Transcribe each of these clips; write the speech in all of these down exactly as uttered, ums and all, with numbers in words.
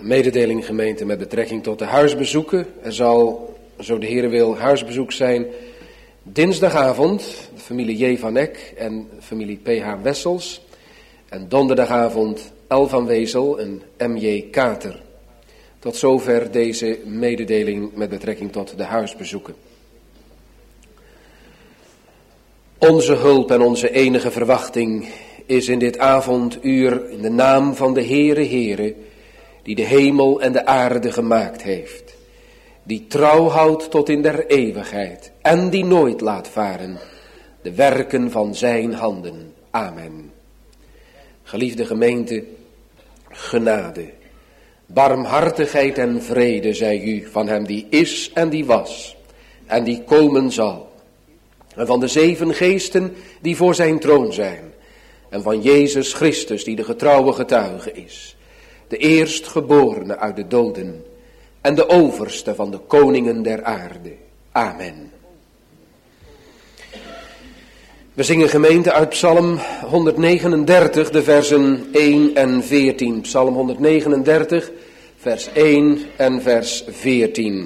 Mededeling gemeente met betrekking tot de huisbezoeken. Er zal, zo de Heer wil, huisbezoek zijn dinsdagavond, de familie J. van Eck en de familie P H. Wessels. En donderdagavond L. van Wezel en M J. Kater. Tot zover deze mededeling met betrekking tot de huisbezoeken. Onze hulp en onze enige verwachting is in dit avonduur in de naam van de Heere Heere, die de hemel en de aarde gemaakt heeft, die trouw houdt tot in der eeuwigheid en die nooit laat varen de werken van zijn handen. Amen. Geliefde gemeente, genade, barmhartigheid en vrede zij u van hem die is en die was en die komen zal. En van de zeven geesten die voor zijn troon zijn. En van Jezus Christus die de getrouwe getuige is. De eerstgeborene uit de doden. En de overste van de koningen der aarde. Amen. We zingen gemeente uit Psalm honderdnegenendertig, de versen één en veertien. Psalm honderdnegenendertig, vers één en vers veertien.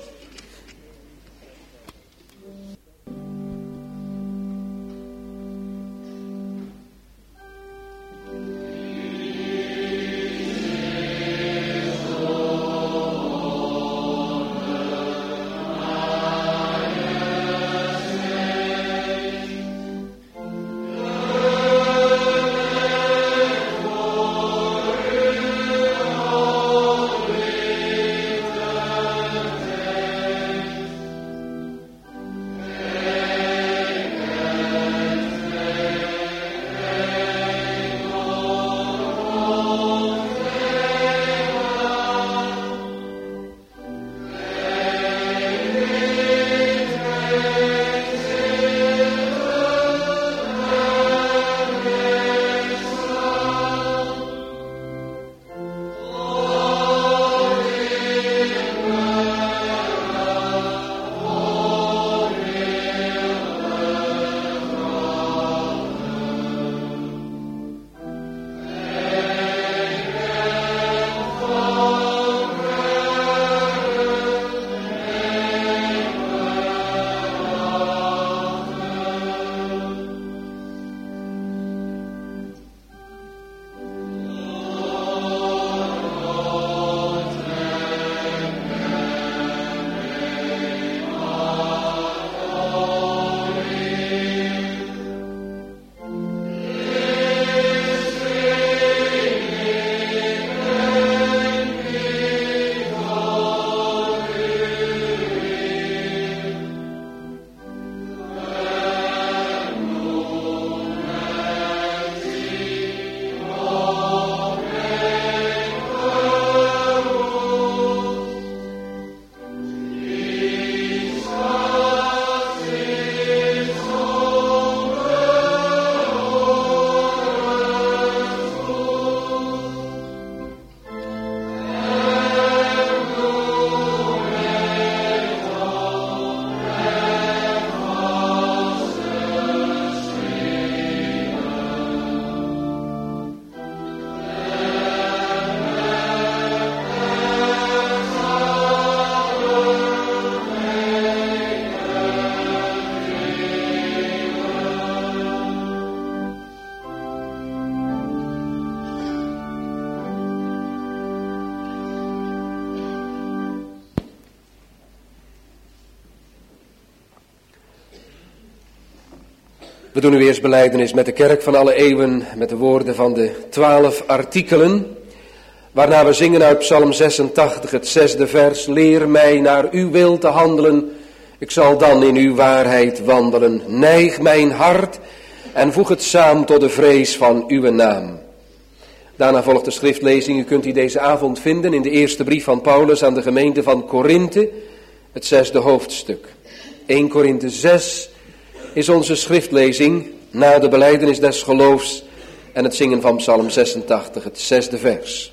We doen nu eerst belijdenis met de kerk van alle eeuwen, met de woorden van de twaalf artikelen. Waarna we zingen uit Psalm zesentachtig, het zesde vers. Leer mij naar uw wil te handelen, ik zal dan in uw waarheid wandelen. Neig mijn hart en voeg het samen tot de vrees van uw naam. Daarna volgt de schriftlezing, u kunt die deze avond vinden in de eerste brief van Paulus aan de gemeente van Korinthe, het zesde hoofdstuk. eerste Korinthe zes is onze schriftlezing na de belijdenis des geloofs en het zingen van Psalm zesentachtig, het zesde vers.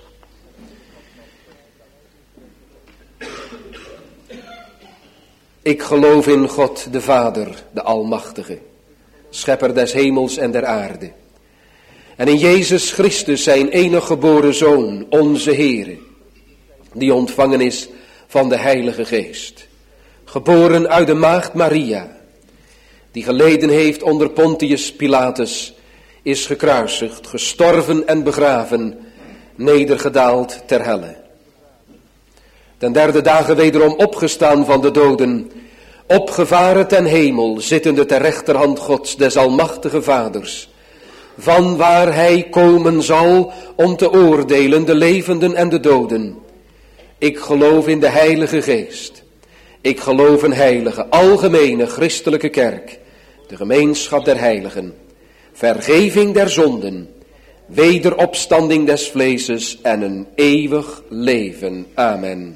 Ik geloof in God de Vader, de Almachtige, schepper des hemels en der aarde. En in Jezus Christus, zijn enige geboren Zoon, onze Heere, die ontvangen is van de Heilige Geest, geboren uit de maagd Maria, die geleden heeft onder Pontius Pilatus, is gekruisigd, gestorven en begraven, nedergedaald ter helle. Ten derde dagen wederom opgestaan van de doden, opgevaren ten hemel, zittende ter rechterhand Gods, des almachtige Vaders, van waar hij komen zal om te oordelen de levenden en de doden. Ik geloof in de Heilige Geest. Ik geloof een heilige, algemene, christelijke kerk, de gemeenschap der heiligen, vergeving der zonden, wederopstanding des vleeses en een eeuwig leven. Amen.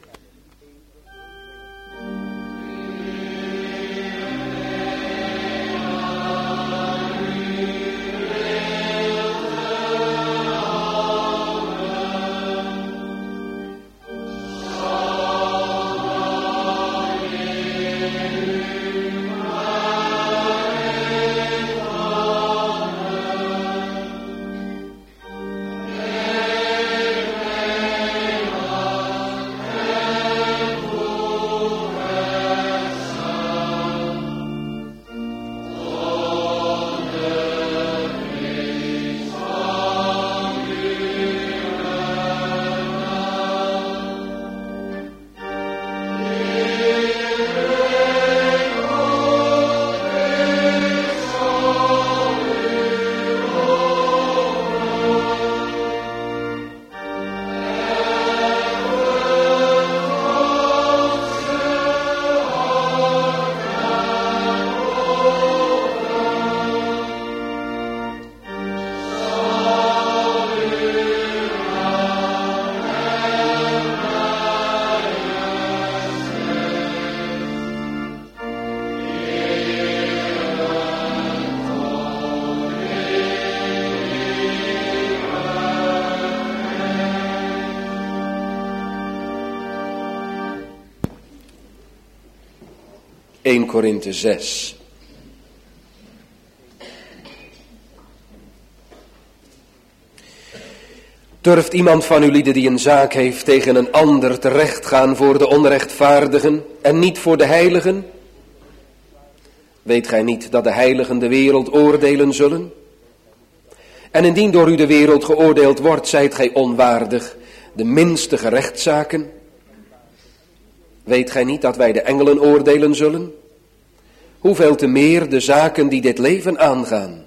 Eerste Korinthe zes. Durft iemand van uw lieden die een zaak heeft tegen een ander terecht gaan voor de onrechtvaardigen en niet voor de heiligen? Weet gij niet dat de heiligen de wereld oordelen zullen? En indien door u de wereld geoordeeld wordt, zijt gij onwaardig de minste gerechtszaken? Weet gij niet dat wij de engelen oordelen zullen? Hoeveel te meer de zaken die dit leven aangaan.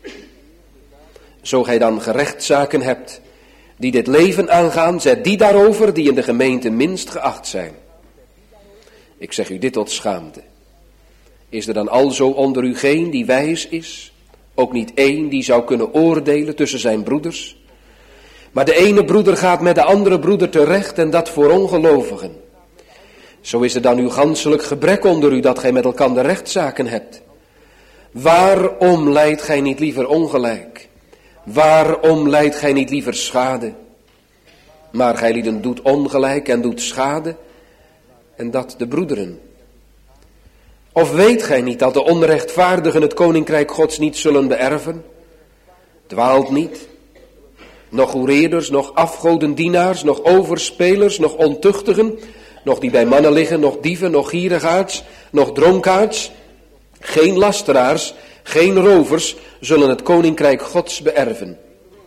Zo gij dan gerechtszaken hebt die dit leven aangaan, zet die daarover die in de gemeente minst geacht zijn. Ik zeg u dit tot schaamte. Is er dan alzo onder u geen die wijs is? Ook niet één die zou kunnen oordelen tussen zijn broeders? Maar de ene broeder gaat met de andere broeder terecht en dat voor ongelovigen. Zo is er dan uw ganselijk gebrek onder u dat gij met elkander rechtszaken hebt. Waarom lijdt gij niet liever ongelijk? Waarom lijdt gij niet liever schade? Maar gij lieden doet ongelijk en doet schade, en dat de broederen. Of weet gij niet dat de onrechtvaardigen het koninkrijk Gods niet zullen beërven? Dwaalt niet. Nog hoereerders, nog afgodendienaars, nog overspelers, nog ontuchtigen, nog die bij mannen liggen, nog dieven, nog gierigaards, nog dronkaards, geen lasteraars, geen rovers zullen het koninkrijk Gods beërven.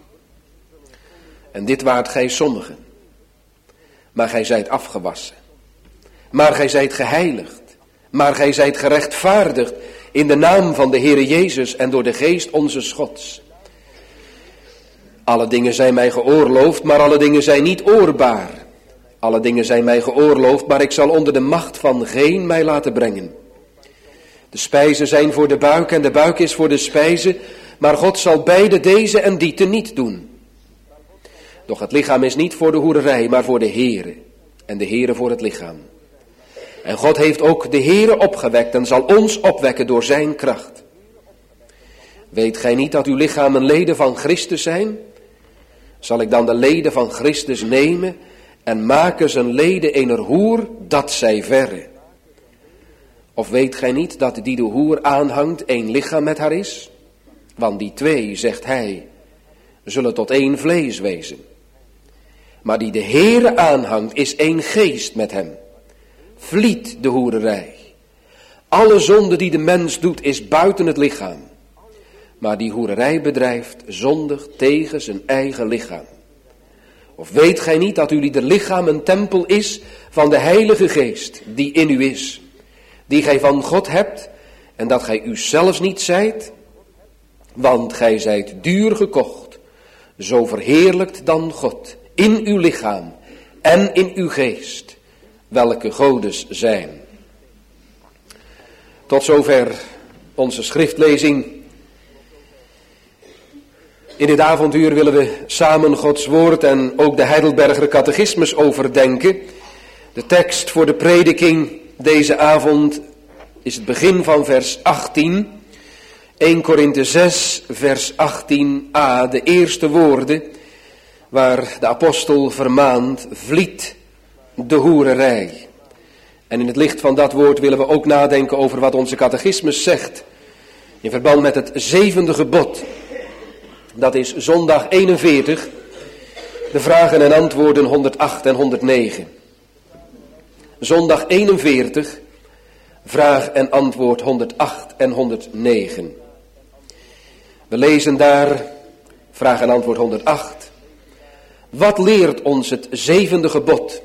En dit waart gij sommigen. Maar gij zijt afgewassen. Maar gij zijt geheiligd. Maar gij zijt gerechtvaardigd in de naam van de Heere Jezus en door de geest onzes Gods. Alle dingen zijn mij geoorloofd, maar alle dingen zijn niet oorbaar. Alle dingen zijn mij geoorloofd, maar ik zal onder de macht van geen mij laten brengen. De spijzen zijn voor de buik en de buik is voor de spijzen, maar God zal beide deze en die te niet doen. Doch het lichaam is niet voor de hoererij, maar voor de Heere, en de Heere voor het lichaam. En God heeft ook de Heere opgewekt en zal ons opwekken door zijn kracht. Weet gij niet dat uw lichamen leden van Christus zijn? Zal ik dan de leden van Christus nemen en maken zijn leden ener hoer, dat zij verre? Of weet gij niet dat die de hoer aanhangt één lichaam met haar is? Want die twee, zegt hij, zullen tot één vlees wezen. maar die de Heere aanhangt, is één geest met hem. Vliet de hoererij. Alle zonde die de mens doet, is buiten het lichaam. Maar die hoererij bedrijft, zondigt tegen zijn eigen lichaam. Of weet gij niet dat jullie de lichaam een tempel is van de Heilige Geest, die in u is, die gij van God hebt, en dat gij u zelfs niet zijt? Want gij zijt duur gekocht, zo verheerlijkt dan God in uw lichaam en in uw geest, welke Godes zijn. Tot zover onze schriftlezing. In dit avonduur willen we samen Gods woord en ook de Heidelberger catechismus overdenken. De tekst voor de prediking deze avond is het begin van vers achttien. Eerste Korinthe zes, vers achttien a, de eerste woorden waar de apostel vermaant, vliet de hoererij. En in het licht van dat woord willen we ook nadenken over wat onze catechismus zegt in verband met het zevende gebod. Dat is zondag eenenveertig, de vragen en antwoorden honderdacht en honderdnegen. Zondag eenenveertig, vraag en antwoord honderdacht en honderdnegen. We lezen daar, vraag en antwoord honderdacht. Wat leert ons het zevende gebod?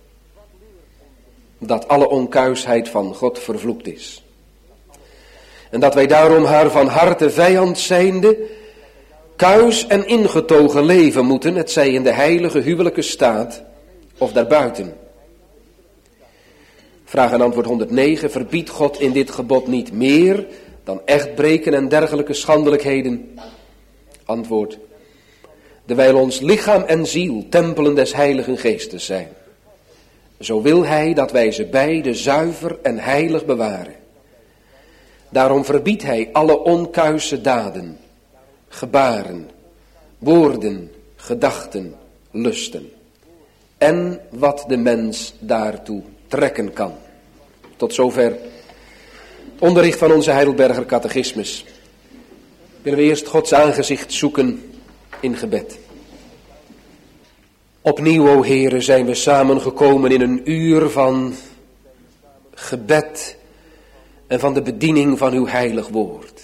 Dat alle onkuisheid van God vervloekt is. En dat wij daarom haar van harte vijand zijnde, kuis en ingetogen leven moeten, het zij in de heilige huwelijke staat of daarbuiten. Vraag en antwoord honderdnegen, verbiedt God in dit gebod niet meer dan echtbreken en dergelijke schandelijkheden? Antwoord, dewijl ons lichaam en ziel tempelen des Heiligen Geestes zijn. Zo wil hij dat wij ze beide zuiver en heilig bewaren. Daarom verbiedt hij alle onkuise daden, gebaren, woorden, gedachten, lusten. En wat de mens daartoe trekken kan. Tot zover onderricht van onze Heidelberger catechismus. Willen we eerst Gods aangezicht zoeken in gebed. Opnieuw, o Heere, zijn we samengekomen in een uur van gebed en van de bediening van uw heilig woord.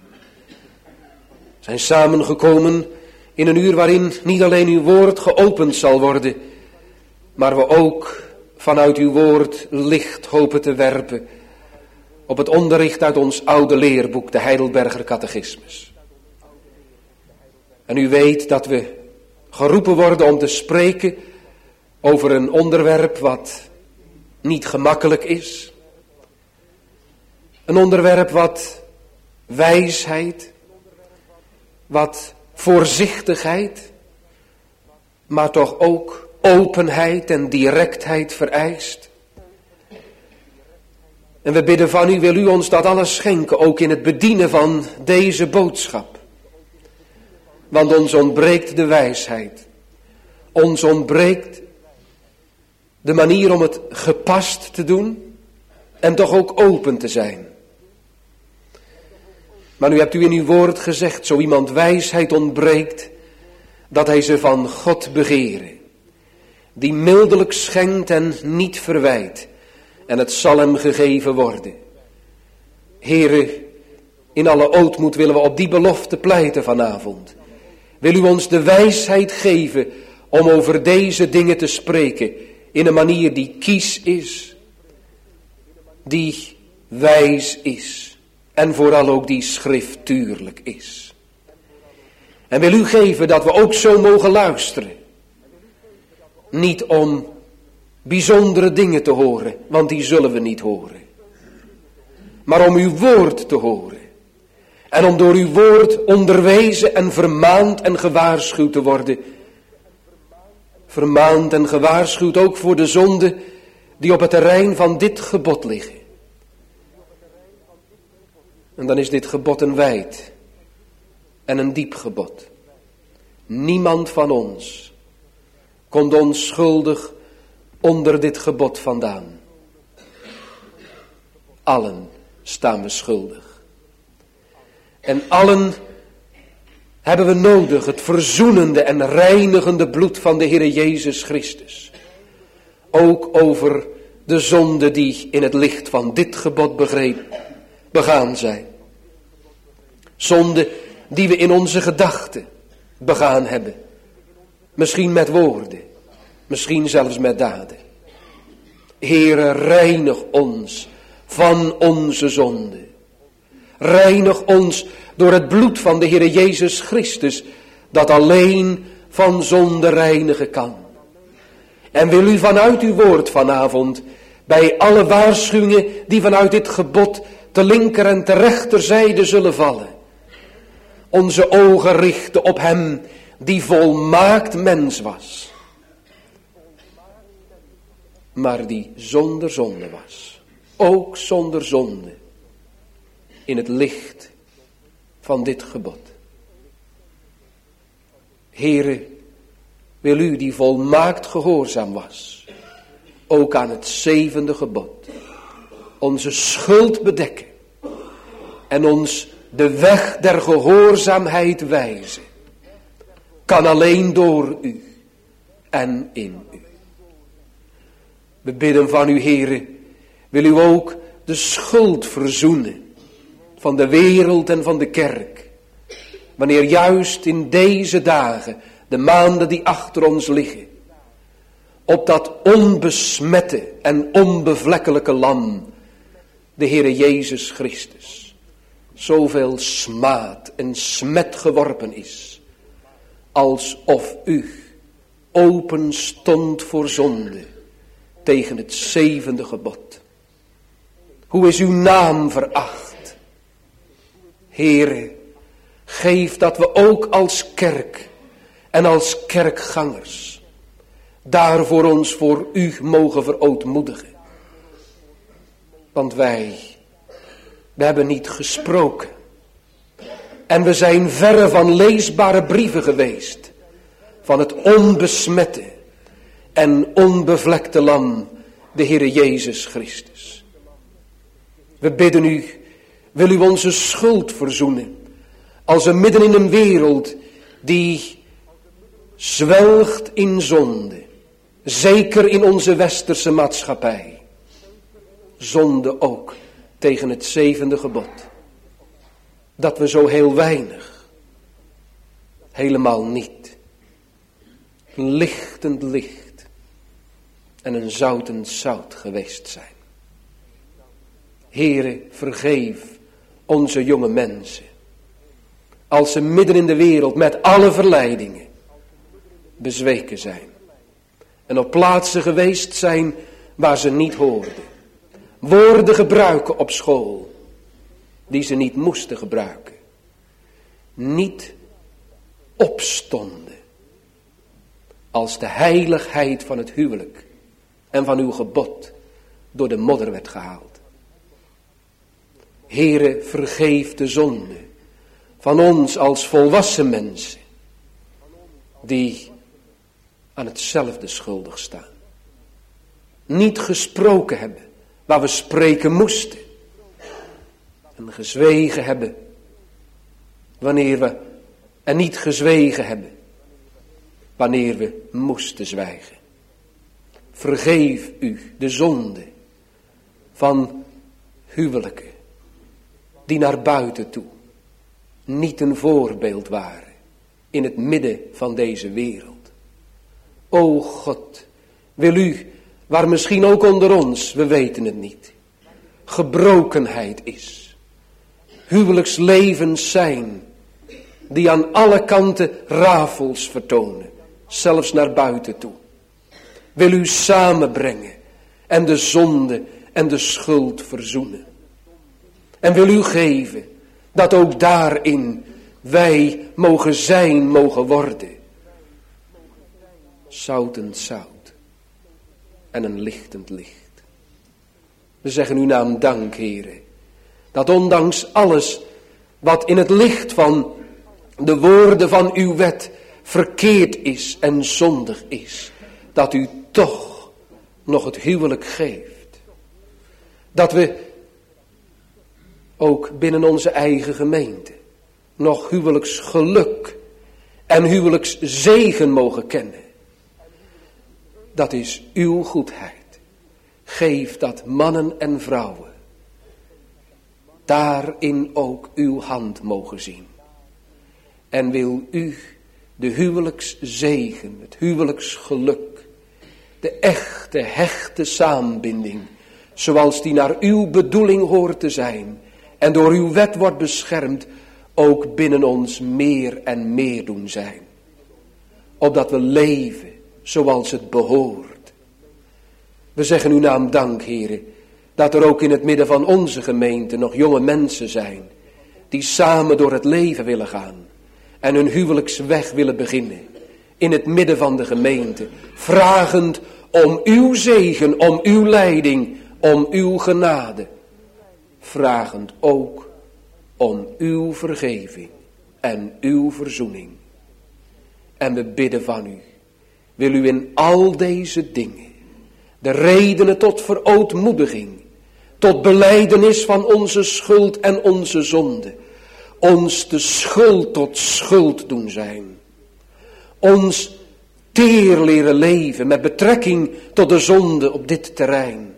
We zijn samengekomen in een uur waarin niet alleen uw woord geopend zal worden, maar we ook vanuit uw woord licht hopen te werpen op het onderricht uit ons oude leerboek, de Heidelberger catechismus. En u weet dat we geroepen worden om te spreken over een onderwerp wat niet gemakkelijk is. Een onderwerp wat wijsheid, wat voorzichtigheid, maar toch ook openheid en directheid vereist. En we bidden van u, wil u ons dat alles schenken, ook in het bedienen van deze boodschap. Want ons ontbreekt de wijsheid. Ons ontbreekt de manier om het gepast te doen en toch ook open te zijn. Maar nu hebt u in uw woord gezegd, zo iemand wijsheid ontbreekt, dat hij ze van God begere, die mildelijk schenkt en niet verwijt, en het zal hem gegeven worden. Heere, in alle ootmoed willen we op die belofte pleiten vanavond. Wil u ons de wijsheid geven om over deze dingen te spreken in een manier die kies is, die wijs is en vooral ook die schriftuurlijk is. En wil u geven dat we ook zo mogen luisteren. Niet om bijzondere dingen te horen, want die zullen we niet horen. Maar om uw woord te horen. En om door uw woord onderwezen en vermaand en gewaarschuwd te worden. Vermaand en gewaarschuwd ook voor de zonden die op het terrein van dit gebod liggen. En dan is dit gebod een wijd en een diep gebod. Niemand van ons komt onschuldig onder dit gebod vandaan. Allen staan we schuldig. En allen hebben we nodig het verzoenende en reinigende bloed van de Heere Jezus Christus. Ook over de zonde die in het licht van dit gebod begrepen, begaan zijn. Zonde die we in onze gedachten begaan hebben. Misschien met woorden, misschien zelfs met daden. Heere, reinig ons van onze zonde. Reinig ons door het bloed van de Heere Jezus Christus, dat alleen van zonde reinigen kan. En wil u vanuit uw woord vanavond, bij alle waarschuwingen die vanuit dit gebod te linker en te rechterzijde zullen vallen, onze ogen richten op hem die volmaakt mens was, maar die zonder zonde was, ook zonder zonde, in het licht van dit gebod. Heere, wil u die volmaakt gehoorzaam was, ook aan het zevende gebod, onze schuld bedekken en ons de weg der gehoorzaamheid wijzen, kan alleen door u en in u. We bidden van u, Heere, wil u ook de schuld verzoenen van de wereld en van de kerk, wanneer juist in deze dagen, de maanden die achter ons liggen, op dat onbesmette en onbevlekkelijke lam, de Heere Jezus Christus, zoveel smaad en smet geworpen is, alsof u open stond voor zonde tegen het zevende gebod. Hoe is uw naam veracht? Heere, geef dat we ook als kerk en als kerkgangers daarvoor ons voor u mogen verootmoedigen. Want wij, we hebben niet gesproken. En we zijn verre van leesbare brieven geweest van het onbesmette en onbevlekte lam, de Heere Jezus Christus. We bidden u, wil u onze schuld verzoenen, als we midden in een wereld die zwelgt in zonde, zeker in onze westerse maatschappij, zonde ook tegen het zevende gebod, dat we zo heel weinig, helemaal niet, een lichtend licht en een zoutend zout geweest zijn. Heere, vergeef onze jonge mensen, als ze midden in de wereld met alle verleidingen bezweken zijn en op plaatsen geweest zijn waar ze niet hoorden, woorden gebruiken op school die ze niet moesten gebruiken, niet opstonden als de heiligheid van het huwelijk en van uw gebod door de modder werd gehaald. Heere, vergeef de zonde van ons als volwassen mensen die aan hetzelfde schuldig staan. Niet gesproken hebben waar we spreken moesten. En gezwegen hebben wanneer we, en niet gezwegen hebben wanneer we moesten zwijgen. Vergeef u de zonde van huwelijken die naar buiten toe niet een voorbeeld waren in het midden van deze wereld. O God, wil u, waar misschien ook onder ons, we weten het niet, gebrokenheid is, huwelijkslevens zijn die aan alle kanten rafels vertonen, zelfs naar buiten toe. Wil u samenbrengen en de zonde en de schuld verzoenen. En wil u geven dat ook daarin wij mogen zijn, mogen worden. Zoutend zout en een lichtend licht. We zeggen uw naam dank, Heere, dat ondanks alles wat in het licht van de woorden van uw wet verkeerd is en zondig is, dat u toch nog het huwelijk geeft. Dat we ook binnen onze eigen gemeente nog huwelijksgeluk en huwelijkszegen mogen kennen. Dat is uw goedheid. Geef dat mannen en vrouwen daarin ook uw hand mogen zien. En wil u de huwelijkszegen, het huwelijksgeluk, de echte, hechte saambinding, zoals die naar uw bedoeling hoort te zijn en door uw wet wordt beschermd, ook binnen ons meer en meer doen zijn. Opdat we leven zoals het behoort. We zeggen uw naam dank, Heere, dat er ook in het midden van onze gemeente nog jonge mensen zijn, die samen door het leven willen gaan en hun huwelijksweg willen beginnen. In het midden van de gemeente, vragend om uw zegen, om uw leiding, om uw genade. Vragend ook om uw vergeving en uw verzoening. En we bidden van u, wil u in al deze dingen de redenen tot verootmoediging, tot belijdenis van onze schuld en onze zonde, ons de schuld tot schuld doen zijn. Ons teer leren leven met betrekking tot de zonde op dit terrein.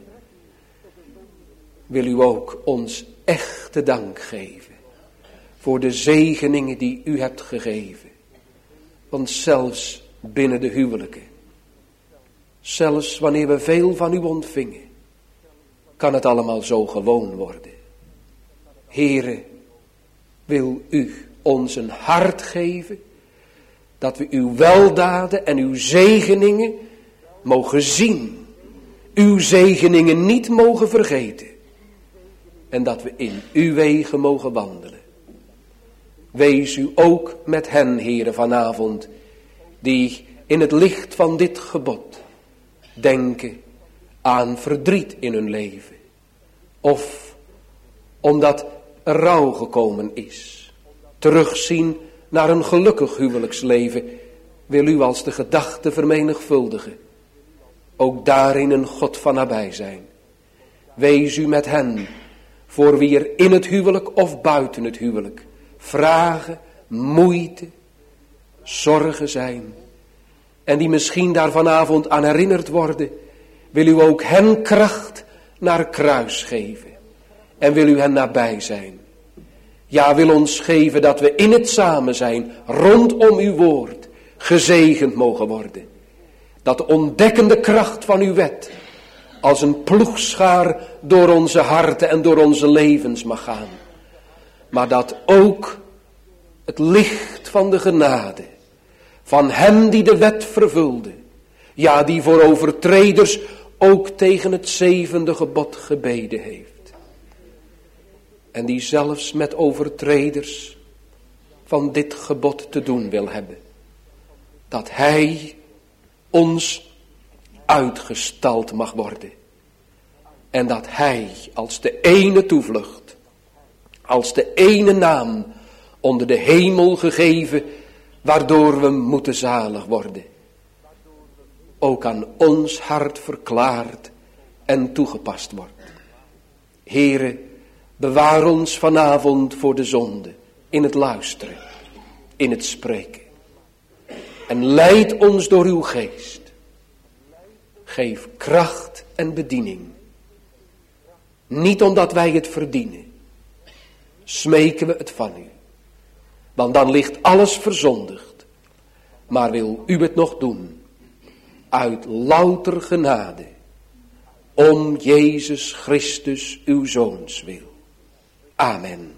Wil u ook ons echte dank geven voor de zegeningen die u hebt gegeven. Want zelfs binnen de huwelijken, zelfs wanneer we veel van u ontvingen, kan het allemaal zo gewoon worden. Heere, wil u ons een hart geven, dat we uw weldaden en uw zegeningen mogen zien. Uw zegeningen niet mogen vergeten. En dat we in uw wegen mogen wandelen. Wees u ook met hen, Heere, vanavond, die in het licht van dit gebod denken aan verdriet in hun leven. Of omdat er rouw gekomen is. Terugzien naar een gelukkig huwelijksleven, wil u als de gedachte vermenigvuldigen. Ook daarin een God van nabij zijn. Wees u met hen, voor wie er in het huwelijk of buiten het huwelijk vragen, moeite, zorgen zijn. En die misschien daar vanavond aan herinnerd worden, wil u ook hen kracht naar kruis geven. En wil u hen nabij zijn. Ja, wil ons geven dat we in het samen zijn rondom uw woord gezegend mogen worden. Dat de ontdekkende kracht van uw wet als een ploegschaar door onze harten en door onze levens mag gaan. Maar dat ook het licht van de genade van hem die de wet vervulde, ja, die voor overtreders ook tegen het zevende gebod gebeden heeft. En die zelfs met overtreders van dit gebod te doen wil hebben. Dat hij ons uitgestald mag worden. En dat hij als de ene toevlucht, als de ene naam onder de hemel gegeven, waardoor we moeten zalig worden, ook aan ons hart verklaard en toegepast wordt. Heere, bewaar ons vanavond voor de zonde, in het luisteren, in het spreken. En leid ons door uw geest. Geef kracht en bediening. Niet omdat wij het verdienen, smeken we het van u. Want dan ligt alles verzondigd. Maar wil u het nog doen, uit louter genade, om Jezus Christus uw Zoons wil. Amen.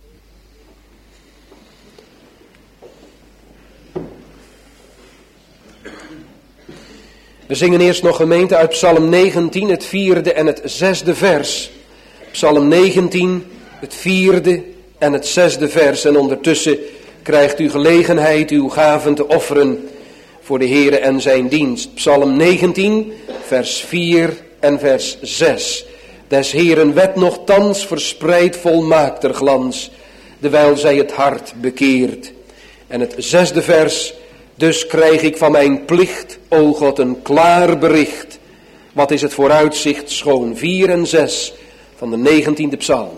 We zingen eerst nog, gemeente, uit Psalm negentien, het vierde en het zesde vers. Psalm negentien, het vierde en het zesde vers. En ondertussen krijgt u gelegenheid uw gaven te offeren voor de Heere en zijn dienst. Psalm negentien, vers vier en vers zes. Des Heeren wet nochtans verspreidt volmaakter glans, dewijl zij het hart bekeert. En het zesde vers, dus krijg ik van mijn plicht, o God, een klaar bericht. Wat is het vooruitzicht schoon? Vier en zes van de negentiende psalm.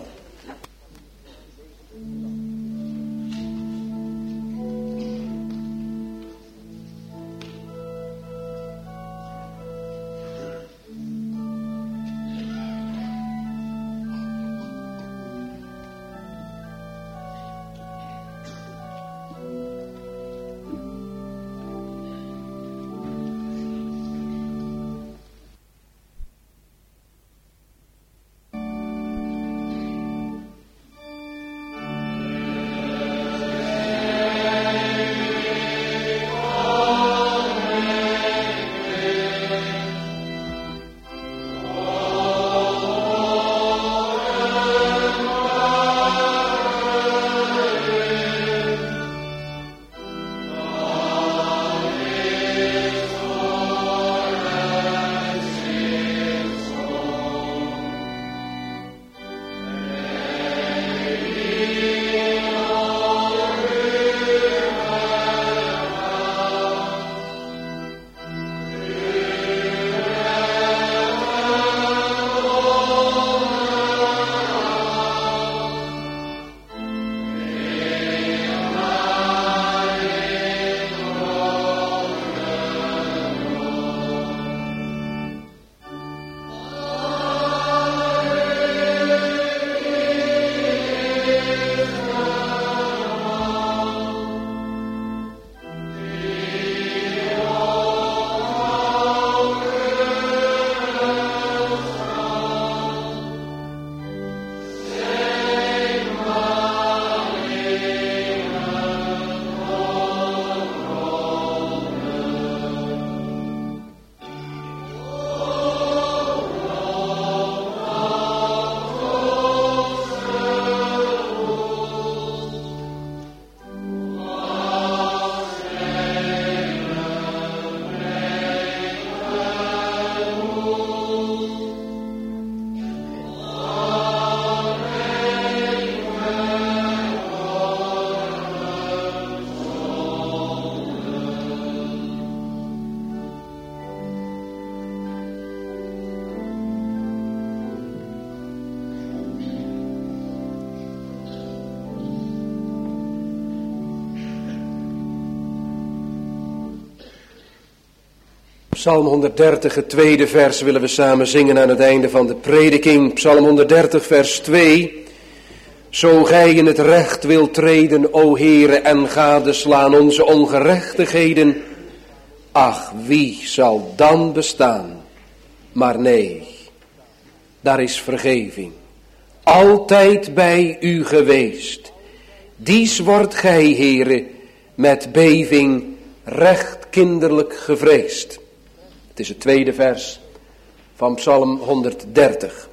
Psalm honderddertig, het tweede vers, willen we samen zingen aan het einde van de prediking. Psalm honderddertig, vers twee. Zo gij in het recht wilt treden, o Heere, en gadeslaan onze ongerechtigheden. Ach, wie zal dan bestaan? Maar nee, daar is vergeving. Altijd bij u geweest. Dies wordt gij, Heere, met beving recht kinderlijk gevreesd. Het is het tweede vers van Psalm honderddertig.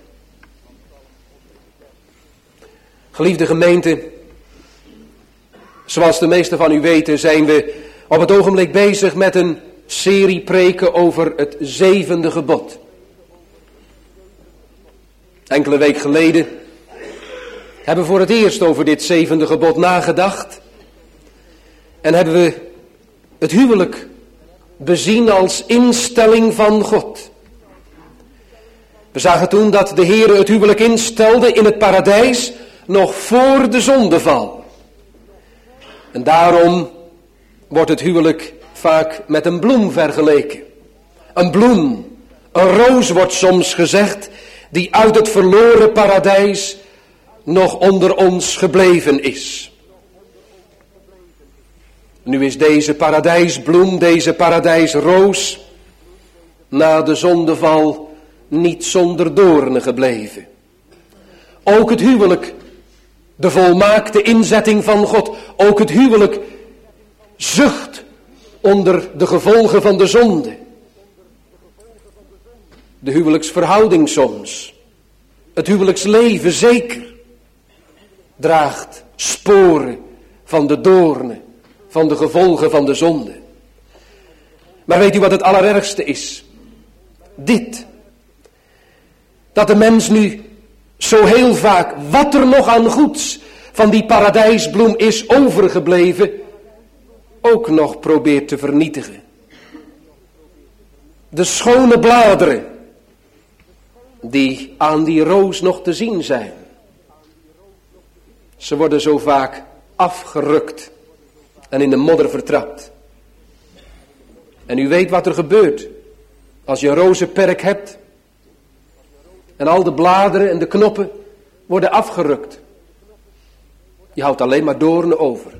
Geliefde gemeente, zoals de meesten van u weten, zijn we op het ogenblik bezig met een serie preken over het zevende gebod. Enkele weken geleden hebben we voor het eerst over dit zevende gebod nagedacht. En hebben we het huwelijk bezien als instelling van God. We zagen toen dat de Heere het huwelijk instelde in het paradijs nog voor de zondeval. En daarom wordt het huwelijk vaak met een bloem vergeleken. Een bloem, een roos wordt soms gezegd, die uit het verloren paradijs nog onder ons gebleven is. Nu is deze paradijsbloem, deze paradijsroos, na de zondeval niet zonder doornen gebleven. Ook het huwelijk, de volmaakte inzetting van God, ook het huwelijk zucht onder de gevolgen van de zonde. De huwelijksverhouding soms, het huwelijksleven zeker, draagt sporen van de doornen, van de gevolgen van de zonde. Maar weet u wat het allerergste is? Dit. Dat de mens nu zo heel vaak, wat er nog aan goeds van die paradijsbloem is overgebleven, ook nog probeert te vernietigen. De schone bladeren die aan die roos nog te zien zijn. Ze worden zo vaak afgerukt en in de modder vertrapt. En u weet wat er gebeurt als je een rozenperk hebt en al de bladeren en de knoppen worden afgerukt. Je houdt alleen maar doornen over.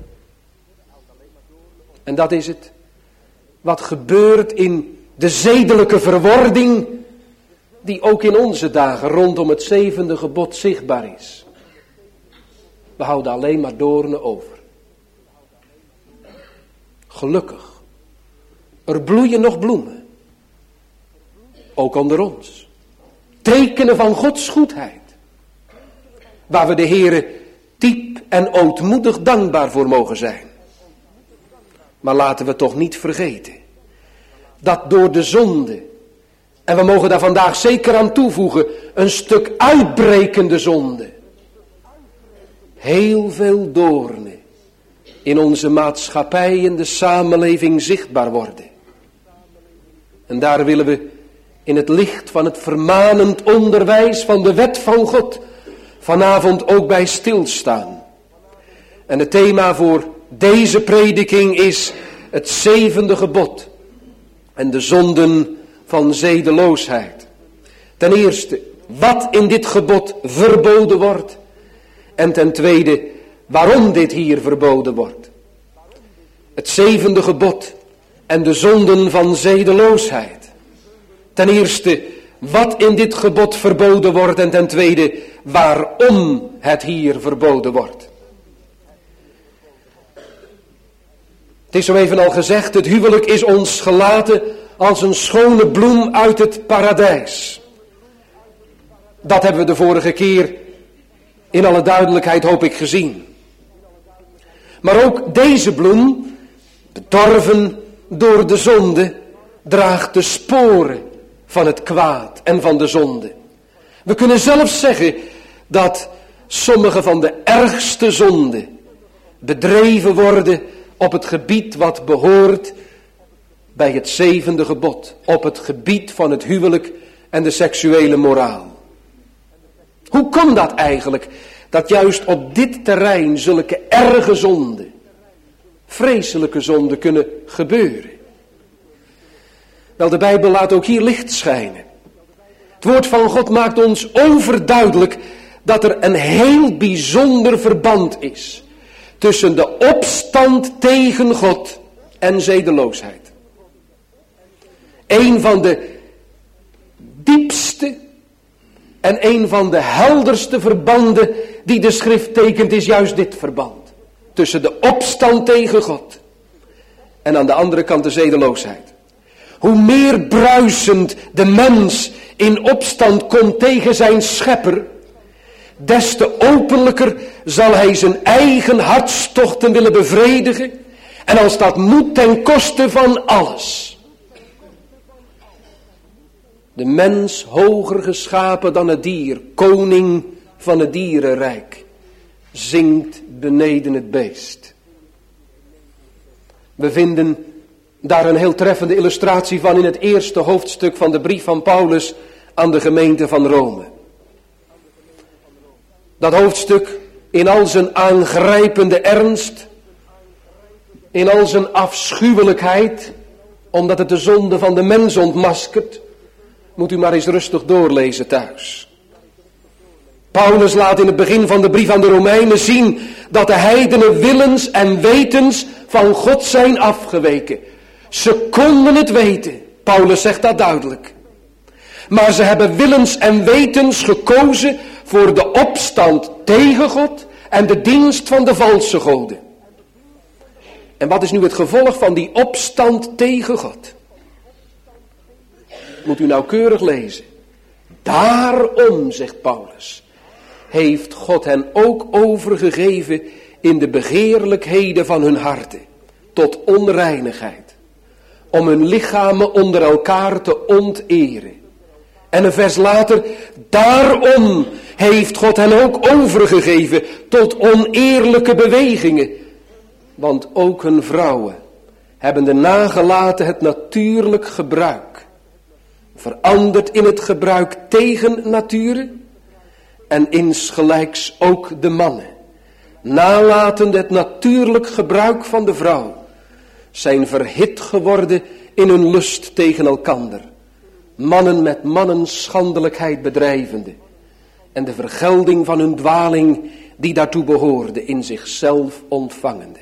En dat is het wat gebeurt in de zedelijke verwording die ook in onze dagen rondom het zevende gebod zichtbaar is. We houden alleen maar doornen over. Gelukkig, er bloeien nog bloemen. Ook onder ons. Tekenen van Gods goedheid. Waar we de Heere diep en ootmoedig dankbaar voor mogen zijn. Maar laten we toch niet vergeten dat door de zonde, en we mogen daar vandaag zeker aan toevoegen, een stuk uitbrekende zonde, heel veel doornen in onze maatschappij en de samenleving zichtbaar worden. En daar willen we in het licht van het vermanend onderwijs van de wet van God vanavond ook bij stilstaan. En het thema voor deze prediking is het zevende gebod en de zonden van zedeloosheid. Ten eerste, wat in dit gebod verboden wordt. En ten tweede, waarom dit hier verboden wordt. Het zevende gebod en de zonden van zedeloosheid. Ten eerste, wat in dit gebod verboden wordt. En ten tweede, waarom het hier verboden wordt. Het is zo even al gezegd, het huwelijk is ons gelaten als een schone bloem uit het paradijs. Dat hebben we de vorige keer in alle duidelijkheid, hoop ik, gezien. Maar ook deze bloem, bedorven door de zonde, draagt de sporen van het kwaad en van de zonde. We kunnen zelfs zeggen dat sommige van de ergste zonden bedreven worden op het gebied wat behoort bij het zevende gebod. Op het gebied van het huwelijk en de seksuele moraal. Hoe kan dat eigenlijk? Dat juist op dit terrein zulke erge zonden, vreselijke zonden kunnen gebeuren. Wel, de Bijbel laat ook hier licht schijnen. Het woord van God maakt ons overduidelijk dat er een heel bijzonder verband is tussen de opstand tegen God en zedeloosheid. Een van de diepste en een van de helderste verbanden die de schrift tekent is juist dit verband. Tussen de opstand tegen God en aan de andere kant de zedeloosheid. Hoe meer bruisend de mens in opstand komt tegen zijn schepper, des te openlijker zal hij zijn eigen hartstochten willen bevredigen. En als dat moet ten koste van alles. De mens hoger geschapen dan het dier, koning van het dierenrijk, zinkt beneden het beest. We vinden daar een heel treffende illustratie van in het eerste hoofdstuk van de brief van Paulus aan de gemeente van Rome. Dat hoofdstuk in al zijn aangrijpende ernst, in al zijn afschuwelijkheid, omdat het de zonde van de mens ontmaskert, moet u maar eens rustig doorlezen thuis. Paulus laat in het begin van de brief aan de Romeinen zien dat de heidenen willens en wetens van God zijn afgeweken. Ze konden het weten, Paulus zegt dat duidelijk. Maar ze hebben willens en wetens gekozen voor de opstand tegen God en de dienst van de valse goden. En wat is nu het gevolg van die opstand tegen God? Moet u nauwkeurig lezen. Daarom, zegt Paulus, heeft God hen ook overgegeven in de begeerlijkheden van hun harten, tot onreinigheid, om hun lichamen onder elkaar te onteren. En een vers later, daarom heeft God hen ook overgegeven tot oneerlijke bewegingen, want ook hun vrouwen hebben de nagelaten het natuurlijk gebruik, veranderd in het gebruik tegen nature, en insgelijks ook de mannen, nalatende het natuurlijk gebruik van de vrouw, zijn verhit geworden in hun lust tegen elkander, mannen met mannen schandelijkheid bedrijvende, en de vergelding van hun dwaling die daartoe behoorde in zichzelf ontvangende.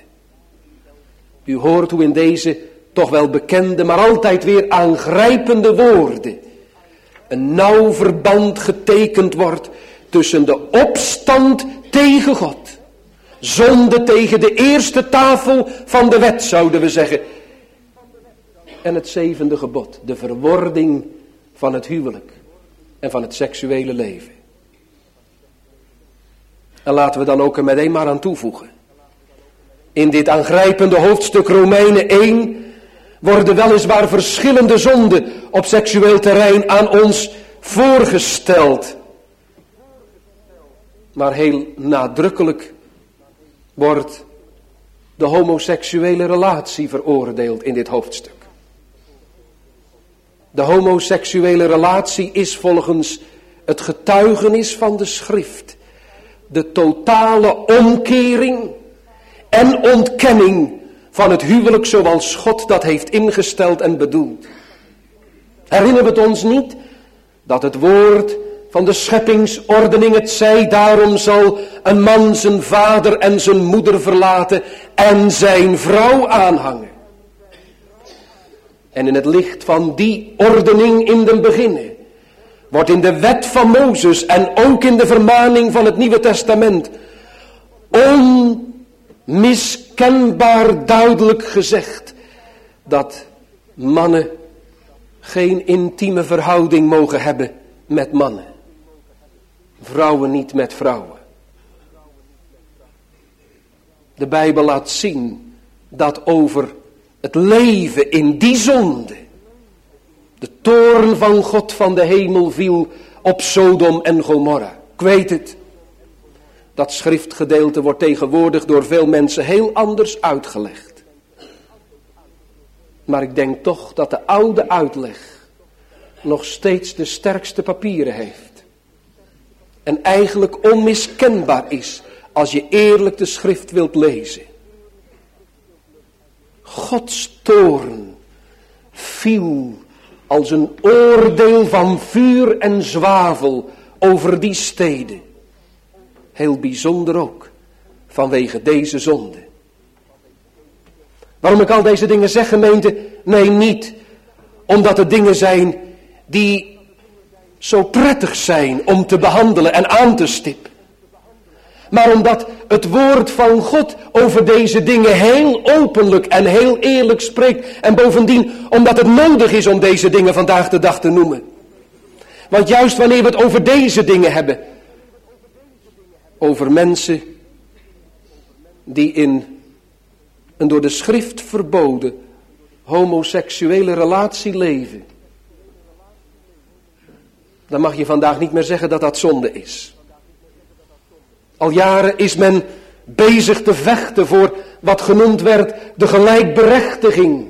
U hoort hoe in deze toch wel bekende, maar altijd weer aangrijpende woorden een nauw verband getekend wordt tussen de opstand tegen God, zonde tegen de eerste tafel van de wet, zouden we zeggen, en het zevende gebod, de verwording van het huwelijk en van het seksuele leven. En laten we dan ook er meteen maar aan toevoegen. In dit aangrijpende hoofdstuk Romeinen één worden weliswaar verschillende zonden op seksueel terrein aan ons voorgesteld. Maar heel nadrukkelijk wordt de homoseksuele relatie veroordeeld in dit hoofdstuk. De homoseksuele relatie is volgens het getuigenis van de schrift de totale omkering en ontkenning van het huwelijk zoals God dat heeft ingesteld en bedoeld. Herinneren we het ons niet dat het woord van de scheppingsordening het zei, daarom zal een man zijn vader en zijn moeder verlaten en zijn vrouw aanhangen. En in het licht van die ordening in den beginne wordt in de wet van Mozes en ook in de vermaning van het Nieuwe Testament onmiskenbaar duidelijk gezegd dat mannen geen intieme verhouding mogen hebben met mannen. Vrouwen niet met vrouwen. De Bijbel laat zien dat over het leven in die zonde de toorn van God van de hemel viel op Sodom en Gomorra. Ik weet het. Dat schriftgedeelte wordt tegenwoordig door veel mensen heel anders uitgelegd. Maar ik denk toch dat de oude uitleg nog steeds de sterkste papieren heeft. En eigenlijk onmiskenbaar is als je eerlijk de schrift wilt lezen. Gods toorn viel als een oordeel van vuur en zwavel over die steden. Heel bijzonder ook vanwege deze zonde. Waarom ik al deze dingen zeg, gemeente? Nee, niet omdat het dingen zijn die zo prettig zijn om te behandelen en aan te stippen. Maar omdat het woord van God over deze dingen heel openlijk en heel eerlijk spreekt. En bovendien omdat het nodig is om deze dingen vandaag de dag te noemen. Want juist wanneer we het over deze dingen hebben. Over mensen die in een door de schrift verboden homoseksuele relatie leven. Dan mag je vandaag niet meer zeggen dat dat zonde is. Al jaren is men bezig te vechten voor wat genoemd werd de gelijkberechtiging.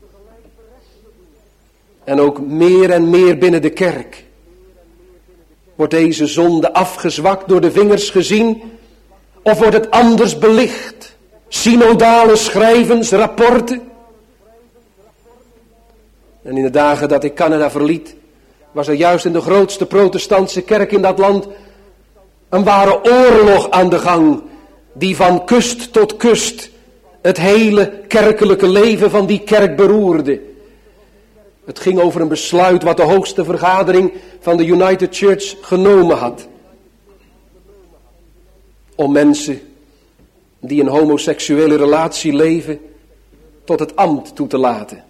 En ook meer en meer binnen de kerk wordt deze zonde afgezwakt, door de vingers gezien, of wordt het anders belicht? Synodale schrijvens, rapporten. En in de dagen dat ik Canada verliet, was er juist in de grootste protestantse kerk in dat land een ware oorlog aan de gang, die van kust tot kust het hele kerkelijke leven van die kerk beroerde. Het ging over een besluit wat de hoogste vergadering van de United Church genomen had. Om mensen die een homoseksuele relatie leven tot het ambt toe te laten.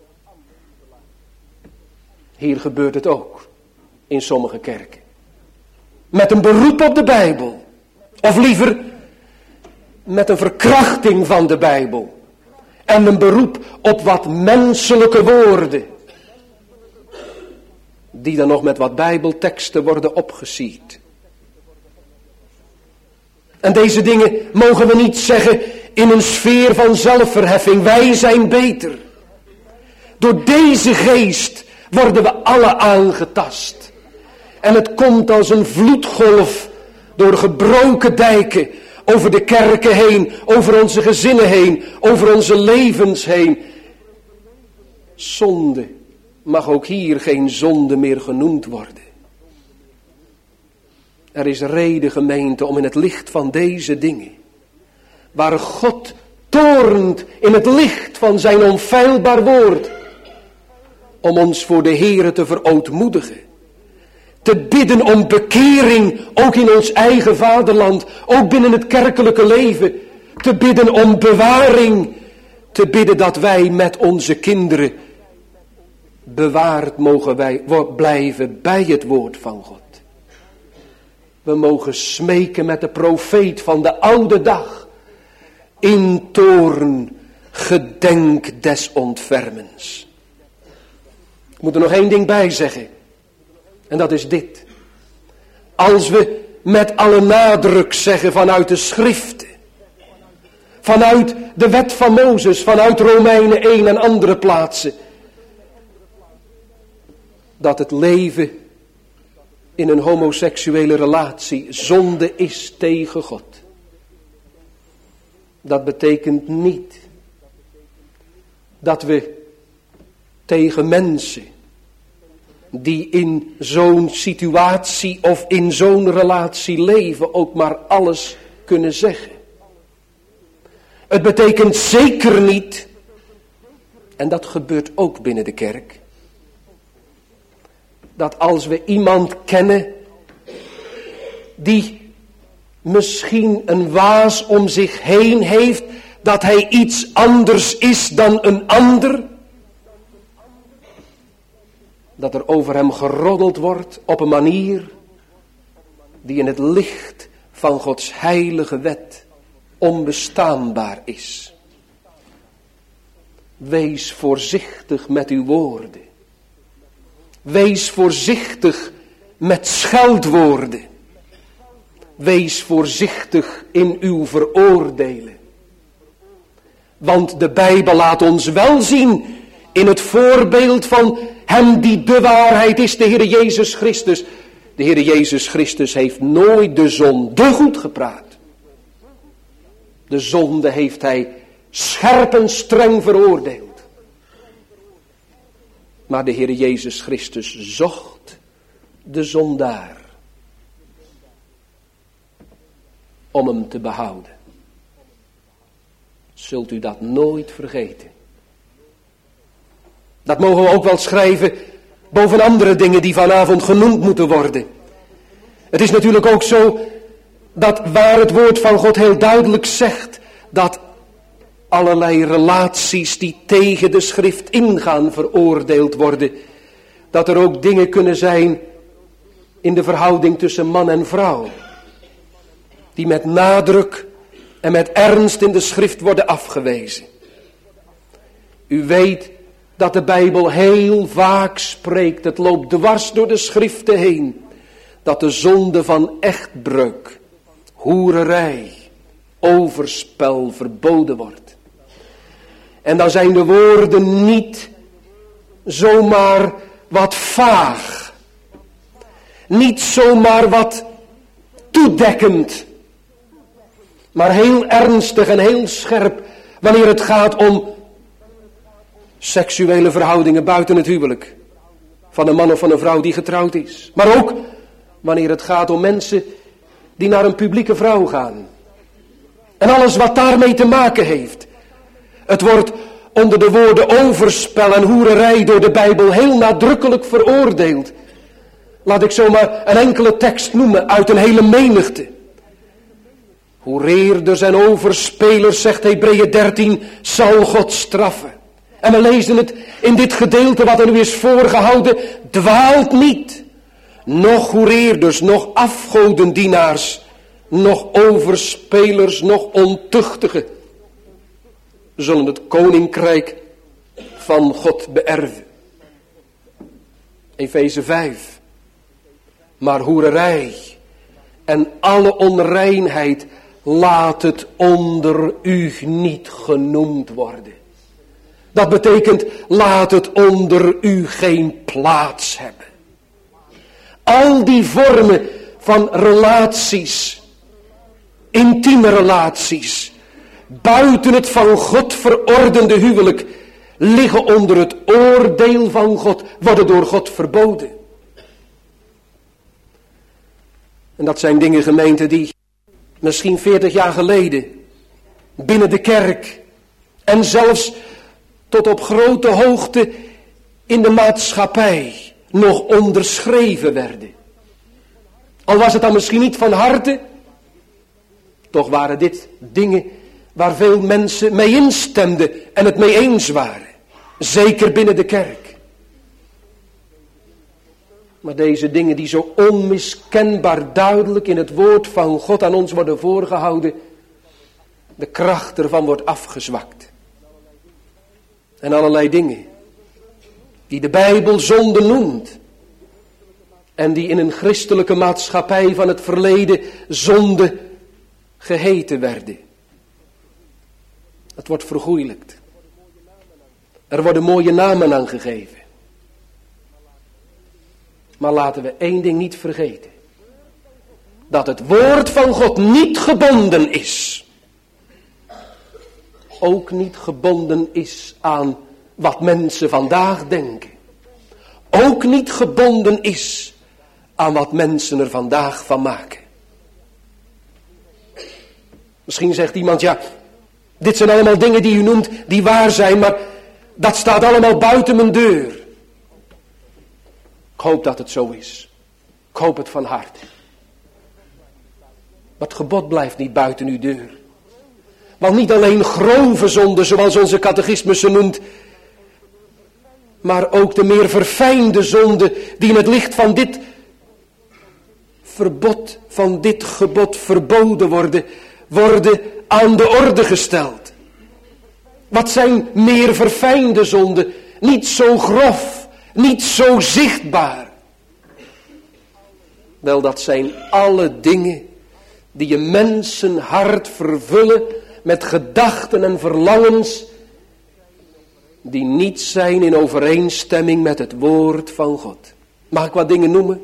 Hier gebeurt het ook in sommige kerken. Met een beroep op de Bijbel. Of liever met een verkrachting van de Bijbel. En een beroep op wat menselijke woorden. Die dan nog met wat Bijbelteksten worden opgesierd. En deze dingen mogen we niet zeggen in een sfeer van zelfverheffing. Wij zijn beter. Door deze geest worden we alle aangetast. En het komt als een vloedgolf door gebroken dijken over de kerken heen, over onze gezinnen heen, over onze levens heen. Zonde mag ook hier geen zonde meer genoemd worden. Er is reden, gemeente, om in het licht van deze dingen, waar God toornt in het licht van zijn onfeilbaar woord, om ons voor de Heere te verootmoedigen. Te bidden om bekering, ook in ons eigen vaderland, ook binnen het kerkelijke leven. Te bidden om bewaring. Te bidden dat wij met onze kinderen bewaard mogen wij blijven bij het woord van God. We mogen smeken met de profeet van de oude dag. In toorn, gedenk des ontfermens. Ik moet er nog één ding bij zeggen. En dat is dit. Als we met alle nadruk zeggen vanuit de schriften. Vanuit de wet van Mozes, vanuit Romeinen één en andere plaatsen. Dat het leven in een homoseksuele relatie zonde is tegen God. Dat betekent niet dat we tegen mensen die in zo'n situatie of in zo'n relatie leven ook maar alles kunnen zeggen. Het betekent zeker niet, en dat gebeurt ook binnen de kerk, dat als we iemand kennen die misschien een waas om zich heen heeft, dat hij iets anders is dan een ander, dat er over hem geroddeld wordt op een manier die in het licht van Gods heilige wet onbestaanbaar is. Wees voorzichtig met uw woorden. Wees voorzichtig met scheldwoorden. Wees voorzichtig in uw veroordelen. Want de Bijbel laat ons wel zien in het voorbeeld van hem die de waarheid is, de Heer Jezus Christus. De Heer Jezus Christus heeft nooit de zonde goed gepraat. De zonde heeft hij scherp en streng veroordeeld. Maar de Heer Jezus Christus zocht de zondaar om hem te behouden. Zult u dat nooit vergeten. Dat mogen we ook wel schrijven boven andere dingen die vanavond genoemd moeten worden. Het is natuurlijk ook zo dat waar het woord van God heel duidelijk zegt dat allerlei relaties die tegen de schrift ingaan veroordeeld worden, dat er ook dingen kunnen zijn in de verhouding tussen man en vrouw, die met nadruk en met ernst in de schrift worden afgewezen. U weet dat de Bijbel heel vaak spreekt, het loopt dwars door de schriften heen, dat de zonde van echtbreuk, hoererij, overspel verboden wordt. En dan zijn de woorden niet zomaar wat vaag, niet zomaar wat toedekkend, maar heel ernstig en heel scherp wanneer het gaat om seksuele verhoudingen buiten het huwelijk van een man of van een vrouw die getrouwd is. Maar ook wanneer het gaat om mensen die naar een publieke vrouw gaan. En alles wat daarmee te maken heeft. Het wordt onder de woorden overspel en hoererij door de Bijbel heel nadrukkelijk veroordeeld. Laat ik zomaar een enkele tekst noemen uit een hele menigte. Hoereerders en overspelers, zegt Hebreeën dertien, zal God straffen. En we lezen het in dit gedeelte wat er nu is voorgehouden, dwaalt niet. Nog hoereerders, nog afgodendienaars, nog overspelers, nog ontuchtigen zullen het koninkrijk van God beërven. Efeze vijf. Maar hoererij en alle onreinheid, laat het onder u niet genoemd worden. Dat betekent, laat het onder u geen plaats hebben. Al die vormen van relaties, intieme relaties, buiten het van God verordende huwelijk, liggen onder het oordeel van God, worden door God verboden. En dat zijn dingen, gemeente, die misschien veertig jaar geleden binnen de kerk en zelfs tot op grote hoogte in de maatschappij nog onderschreven werden. Al was het dan misschien niet van harte, toch waren dit dingen waar veel mensen mee instemden en het mee eens waren. Zeker binnen de kerk. Maar deze dingen die zo onmiskenbaar duidelijk in het woord van God aan ons worden voorgehouden, de kracht ervan wordt afgezwakt. En allerlei dingen die de Bijbel zonde noemt en die in een christelijke maatschappij van het verleden zonde geheten werden. Het wordt vergoeilijkt. Er worden mooie namen aan gegeven. Maar laten we één ding niet vergeten. Dat het woord van God niet gebonden is. Ook niet gebonden is aan wat mensen vandaag denken. Ook niet gebonden is aan wat mensen er vandaag van maken. Misschien zegt iemand, ja, dit zijn allemaal dingen die u noemt die waar zijn, maar dat staat allemaal buiten mijn deur. Ik hoop dat het zo is. Ik hoop het van harte. Maar het gebod blijft niet buiten uw deur. Want niet alleen grove zonden, zoals onze catechismus ze noemt, maar ook de meer verfijnde zonden die in het licht van dit verbod, van dit gebod verboden worden, worden aan de orde gesteld. Wat zijn meer verfijnde zonden? Niet zo grof, niet zo zichtbaar. Wel, dat zijn alle dingen die je mensenhart vervullen met gedachten en verlangens die niet zijn in overeenstemming met het woord van God. Mag ik wat dingen noemen?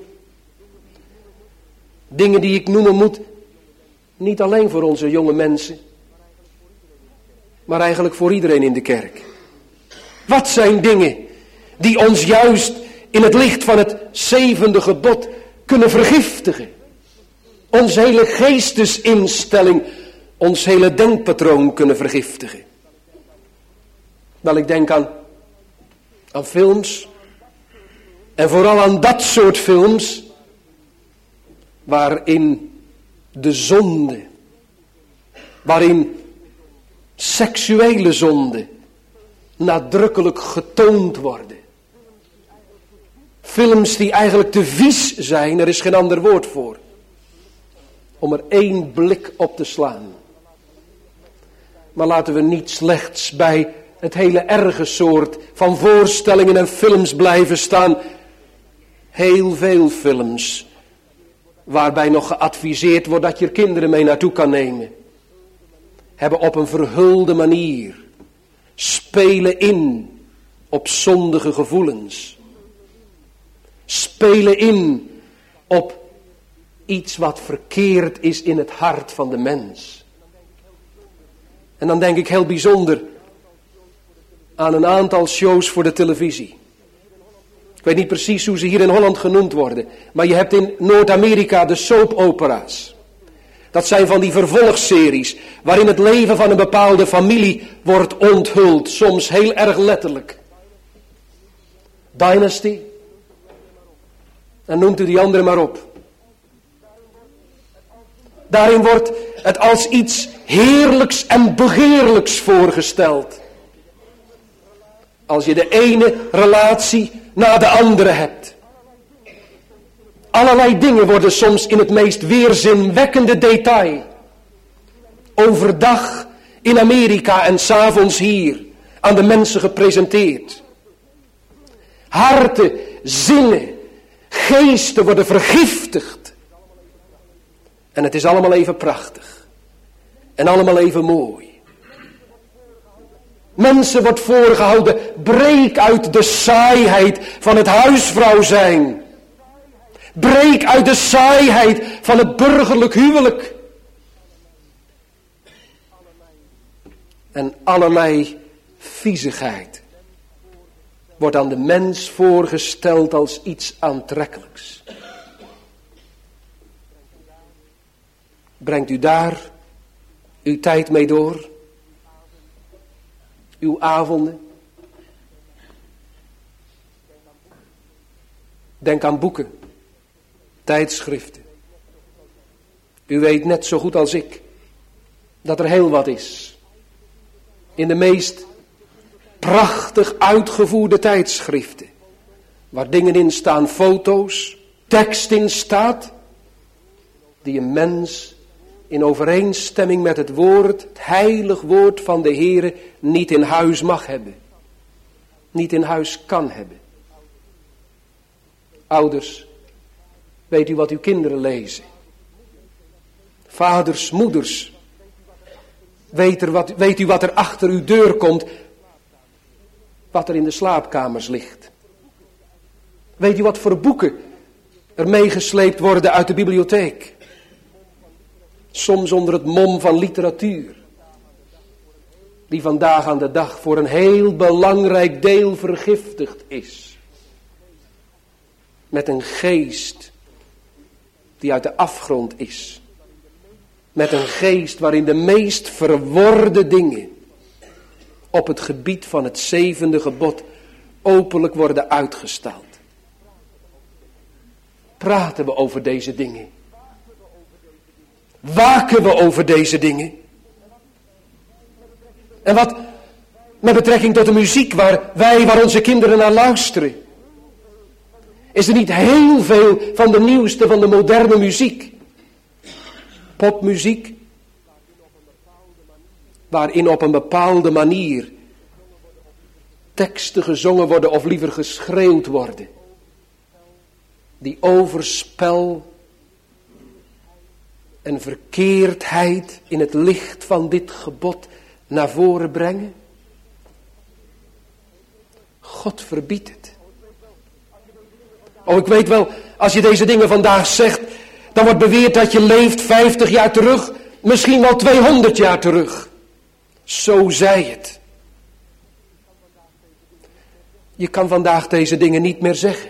Dingen die ik noemen moet, niet alleen voor onze jonge mensen, maar eigenlijk voor iedereen in de kerk. Wat zijn dingen die ons juist in het licht van het zevende gebod kunnen vergiftigen. Ons hele geestesinstelling, ons hele denkpatroon kunnen vergiftigen. Wel, ik denk aan, aan films. En vooral aan dat soort films waarin de zonde, waarin seksuele zonde nadrukkelijk getoond worden. Films die eigenlijk te vies zijn, er is geen ander woord voor. Om er één blik op te slaan. Maar laten we niet slechts bij het hele erge soort van voorstellingen en films blijven staan. Heel veel films waarbij nog geadviseerd wordt dat je er kinderen mee naartoe kan nemen, hebben op een verhulde manier, spelen in op zondige gevoelens. Spelen in op iets wat verkeerd is in het hart van de mens. En dan denk ik heel bijzonder aan een aantal shows voor de televisie. Ik weet niet precies hoe ze hier in Holland genoemd worden. Maar je hebt in Noord-Amerika de soap-opera's. Dat zijn van die vervolgseries waarin het leven van een bepaalde familie wordt onthuld. Soms heel erg letterlijk. Dynasty. En noemt u die andere maar op. Daarin wordt het als iets heerlijks en begeerlijks voorgesteld. Als je de ene relatie na de andere hebt. Allerlei dingen worden soms in het meest weerzinwekkende detail overdag in Amerika en 's avonds hier aan de mensen gepresenteerd. Harten, zinnen, geesten worden vergiftigd. En het is allemaal even prachtig. En allemaal even mooi. Mensen wordt voorgehouden, breek uit de saaiheid van het huisvrouw zijn. Breek uit de saaiheid van het burgerlijk huwelijk. En allerlei viezigheid wordt aan de mens voorgesteld als iets aantrekkelijks. Brengt u daar uw tijd mee door? Uw avonden? Denk aan boeken, tijdschriften. U weet net zo goed als ik dat er heel wat is. In de meest prachtig uitgevoerde tijdschriften. Waar dingen in staan, foto's, tekst in staat. Die een mens in overeenstemming met het woord, het heilig woord van de Heere, niet in huis mag hebben. Niet in huis kan hebben. Ouders, weet u wat uw kinderen lezen? Vaders, moeders, weet, er wat, weet u wat er achter uw deur komt? Wat er in de slaapkamers ligt? Weet u wat voor boeken er meegesleept worden uit de bibliotheek? Soms onder het mom van literatuur. Die vandaag aan de dag voor een heel belangrijk deel vergiftigd is. Met een geest die uit de afgrond is. Met een geest waarin de meest verworde dingen op het gebied van het zevende gebod openlijk worden uitgestald. Praten we over deze dingen? Waken we over deze dingen? En wat met betrekking tot de muziek waar wij, waar onze kinderen naar luisteren? Is er niet heel veel van de nieuwste, van de moderne muziek? Popmuziek, waarin op een bepaalde manier teksten gezongen worden of liever geschreeuwd worden. Die overspel en verkeerdheid in het licht van dit gebod naar voren brengen? God verbiedt het. Oh, ik weet wel, als je deze dingen vandaag zegt, dan wordt beweerd dat je leeft vijftig jaar terug, misschien wel tweehonderd jaar terug. Zo zij het. Je kan vandaag deze dingen niet meer zeggen.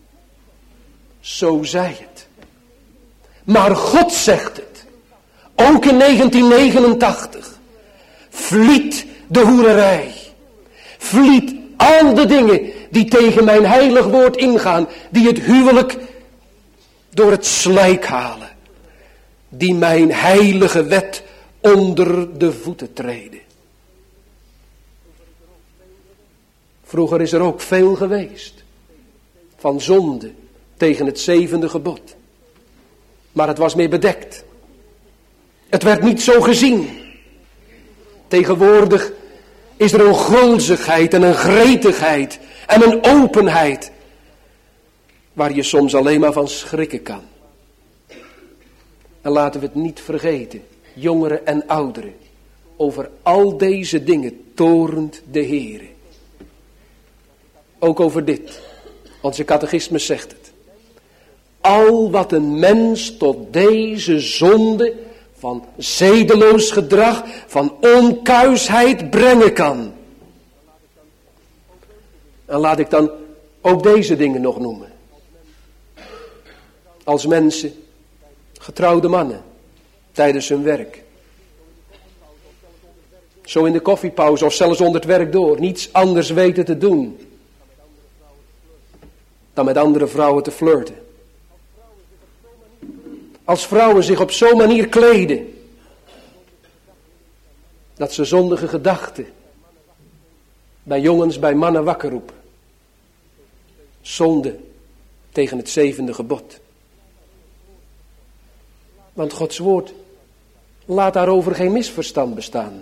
Zo zei het. Maar God zegt het. Ook in negentien negenentachtig. Vliet de hoererij. Vliet al de dingen die tegen mijn heilig woord ingaan. Die het huwelijk door het slijk halen. Die mijn heilige wet onder de voeten treden. Vroeger is er ook veel geweest. Van zonde tegen het zevende gebod. Maar het was meer bedekt. Het werd niet zo gezien. Tegenwoordig is er een gulzigheid en een gretigheid en een openheid. Waar je soms alleen maar van schrikken kan. En laten we het niet vergeten. Jongeren en ouderen. Over al deze dingen torent de Heere. Ook over dit. Onze catechismus zegt het. Al wat een mens tot deze zonde van zedeloos gedrag, van onkuisheid brengen kan. En laat ik dan ook deze dingen nog noemen. Als mensen, getrouwde mannen, tijdens hun werk. Zo in de koffiepauze of zelfs onder het werk door. Niets anders weten te doen. Dan met andere vrouwen te flirten. Als vrouwen zich op zo'n manier kleden. Dat ze zondige gedachten bij jongens, bij mannen wakker roepen. Zonde tegen het zevende gebod. Want Gods woord laat daarover geen misverstand bestaan.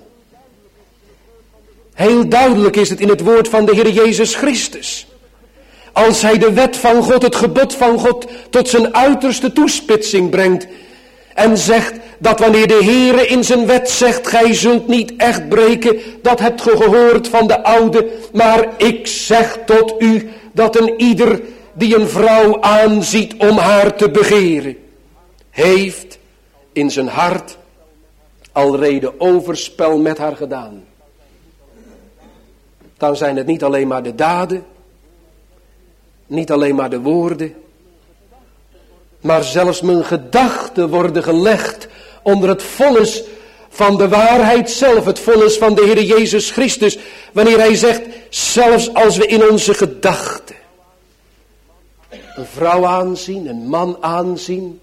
Heel duidelijk is het in het woord van de Heer Jezus Christus. Als hij de wet van God, het gebod van God, tot zijn uiterste toespitsing brengt. En zegt dat wanneer de Heere in zijn wet zegt, gij zult niet echt breken, dat hebt ge gehoord van de oude. Maar ik zeg tot u dat een ieder die een vrouw aanziet om haar te begeren, heeft in zijn hart alrede overspel met haar gedaan. Dan zijn het niet alleen maar de daden, niet alleen maar de woorden, maar zelfs mijn gedachten worden gelegd onder het vonnis van de waarheid zelf, het vonnis van de Heer Jezus Christus, wanneer hij zegt, zelfs als we in onze gedachten een vrouw aanzien, een man aanzien,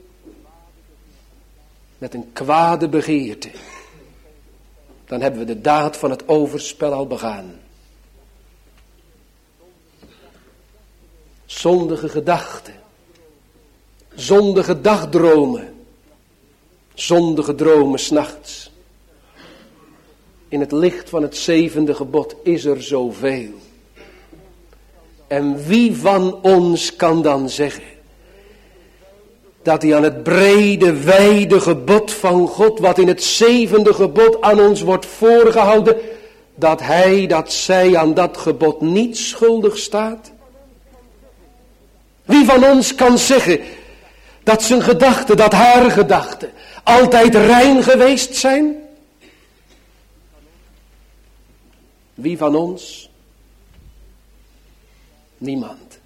met een kwade begeerte, dan hebben we de daad van het overspel al begaan. Zondige gedachten, zondige dagdromen, zondige dromen 's nachts. In het licht van het zevende gebod is er zoveel. En wie van ons kan dan zeggen dat hij aan het brede, wijde gebod van God, wat in het zevende gebod aan ons wordt voorgehouden, dat hij, dat zij aan dat gebod niet schuldig staat? Wie van ons kan zeggen dat zijn gedachten, dat haar gedachten altijd rein geweest zijn? Wie van ons? Niemand.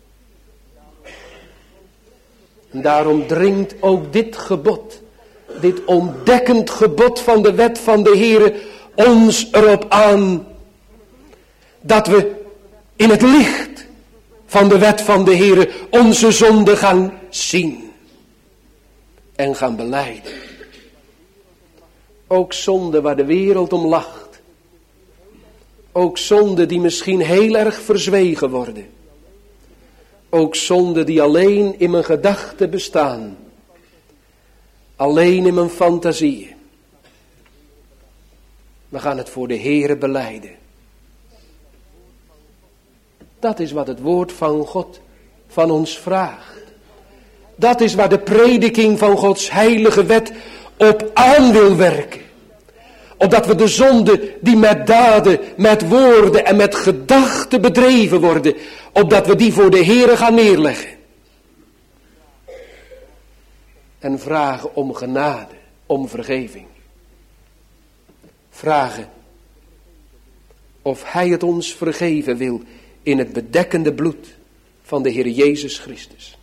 En daarom dringt ook dit gebod, dit ontdekkend gebod van de wet van de Heere, ons erop aan dat we in het licht van de wet van de Heere onze zonde gaan zien en gaan belijden. Ook zonde waar de wereld om lacht. Ook zonde die misschien heel erg verzwegen worden. Ook zonde die alleen in mijn gedachten bestaan. Alleen in mijn fantasieën. We gaan het voor de Heere belijden. Dat is wat het woord van God van ons vraagt. Dat is waar de prediking van Gods heilige wet op aan wil werken. Opdat we de zonde die met daden, met woorden en met gedachten bedreven worden, opdat we die voor de Heere gaan neerleggen. En vragen om genade, om vergeving. Vragen of Hij het ons vergeven wil in het bedekkende bloed van de Heer Jezus Christus.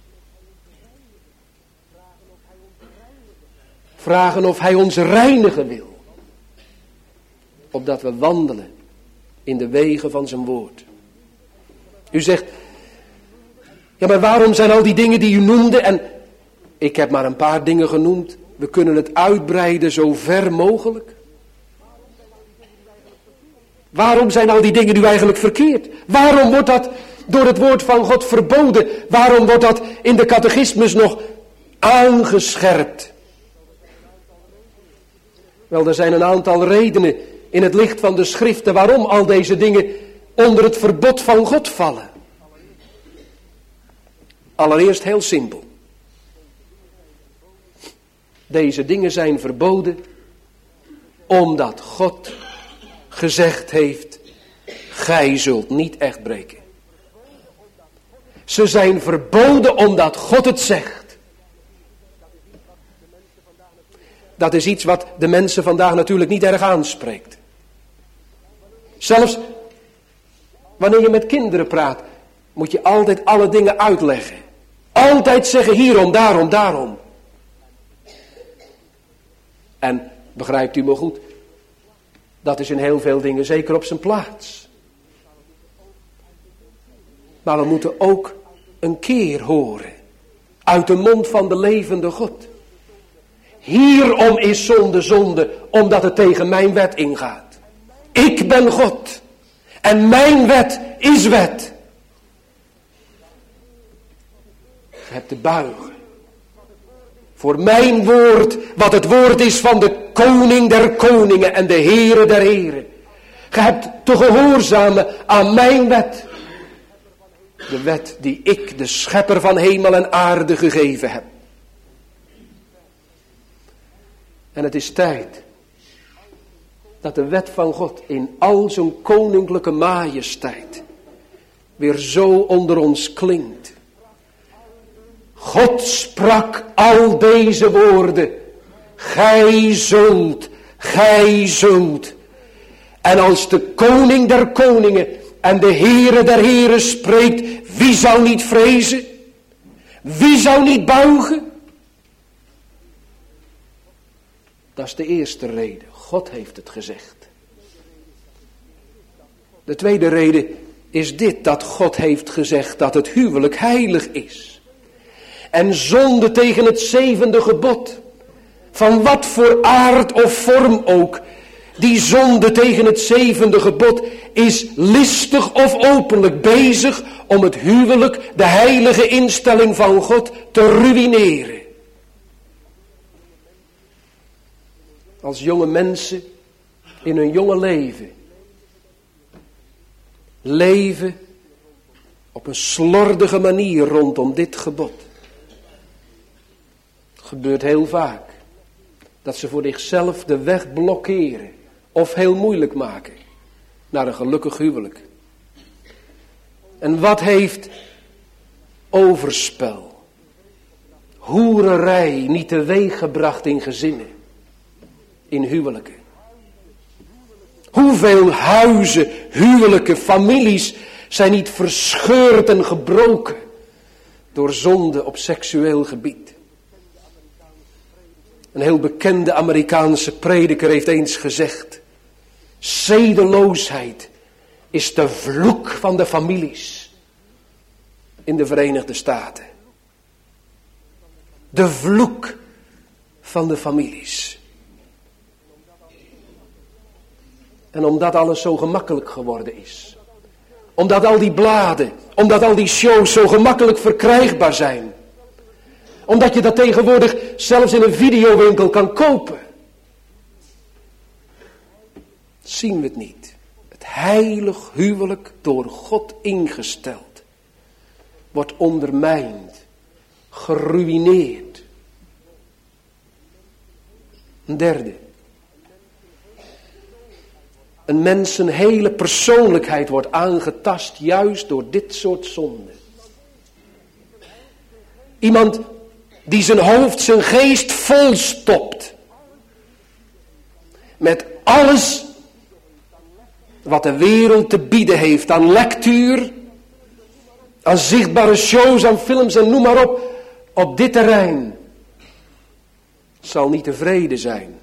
Vragen of Hij ons reinigen wil, opdat we wandelen in de wegen van zijn woord. U zegt, ja, maar waarom zijn al die dingen die u noemde, en ik heb maar een paar dingen genoemd, we kunnen het uitbreiden zo ver mogelijk. Waarom zijn al die dingen nu eigenlijk verkeerd? Waarom wordt dat door het woord van God verboden? Waarom wordt dat in de catechismus nog aangescherpt? Wel, er zijn een aantal redenen in het licht van de schriften waarom al deze dingen onder het verbod van God vallen. Allereerst heel simpel. Deze dingen zijn verboden omdat God gezegd heeft, gij zult niet echt breken. Ze zijn verboden omdat God het zegt. Dat is iets wat de mensen vandaag natuurlijk niet erg aanspreekt. Zelfs wanneer je met kinderen praat, moet je altijd alle dingen uitleggen. Altijd zeggen hierom, daarom, daarom. En begrijpt u me goed, dat is in heel veel dingen zeker op zijn plaats. Maar we moeten ook een keer horen uit de mond van de levende God. Hierom is zonde zonde, omdat het tegen mijn wet ingaat. Ik ben God en mijn wet is wet. Je hebt te buigen voor mijn woord, wat het woord is van de koning der koningen en de Heere der heren. Je hebt te gehoorzamen aan mijn wet. De wet die ik, de schepper van hemel en aarde, gegeven heb. En het is tijd dat de wet van God in al zijn koninklijke majesteit weer zo onder ons klinkt. God sprak al deze woorden. Gij zult, gij zult. En als de koning der koningen en de Heere der heren spreekt, wie zou niet vrezen? Wie zou niet buigen? Dat is de eerste reden. God heeft het gezegd. De tweede reden is dit, dat God heeft gezegd dat het huwelijk heilig is. En zonde tegen het zevende gebod, van wat voor aard of vorm ook, die zonde tegen het zevende gebod is listig of openlijk bezig om het huwelijk, de heilige instelling van God, te ruïneren. Als jonge mensen in hun jonge leven leven op een slordige manier rondom dit gebod. Het gebeurt heel vaak dat ze voor zichzelf de weg blokkeren of heel moeilijk maken naar een gelukkig huwelijk. En wat heeft overspel, hoererij niet teweeggebracht in gezinnen, in huwelijken? Hoeveel huizen, huwelijken, families zijn niet verscheurd en gebroken door zonde op seksueel gebied? Een heel bekende Amerikaanse prediker heeft eens gezegd: zedeloosheid is de vloek van de families in de Verenigde Staten. De vloek van de families. En omdat alles zo gemakkelijk geworden is, omdat al die bladen, omdat al die shows zo gemakkelijk verkrijgbaar zijn, omdat je dat tegenwoordig zelfs in een videowinkel kan kopen, zien we het niet. Het heilig huwelijk, door God ingesteld, wordt ondermijnd, geruïneerd. Een derde. Een mens zijn hele persoonlijkheid wordt aangetast juist door dit soort zonden. Iemand die zijn hoofd, zijn geest volstopt met alles wat de wereld te bieden heeft aan lectuur, aan zichtbare shows, aan films en noem maar op, op dit terrein, zal niet tevreden zijn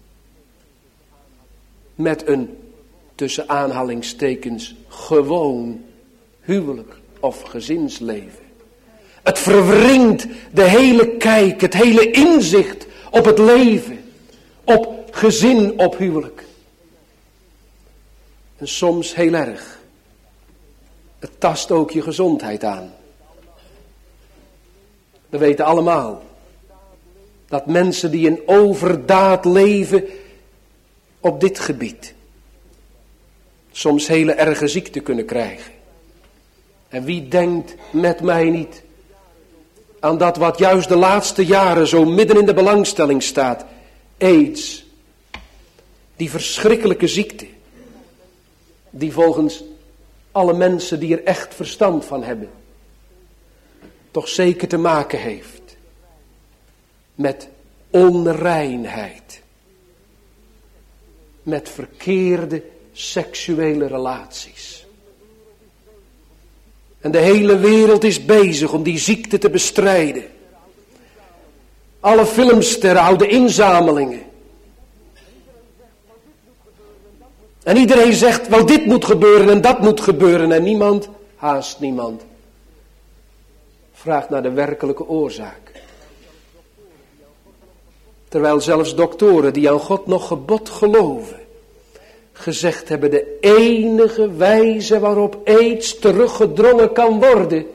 met een, tussen aanhalingstekens, gewoon huwelijk of gezinsleven. Het verwringt de hele kijk, het hele inzicht op het leven, op gezin, op huwelijk. En soms heel erg. Het tast ook je gezondheid aan. We weten allemaal dat mensen die in overdaad leven op dit gebied soms hele erge ziekte kunnen krijgen. En wie denkt met mij niet aan dat wat juist de laatste jaren zo midden in de belangstelling staat. AIDS. Die verschrikkelijke ziekte. Die volgens alle mensen die er echt verstand van hebben, toch zeker te maken heeft met onreinheid. Met verkeerde seksuele relaties. En de hele wereld is bezig om die ziekte te bestrijden. Alle filmsterren houden inzamelingen. En iedereen zegt, wel dit moet gebeuren en dat moet gebeuren. En niemand, haast niemand, vraagt naar de werkelijke oorzaak. Terwijl zelfs doktoren die aan God nog gebod geloven, gezegd hebben, de enige wijze waarop aids teruggedrongen kan worden,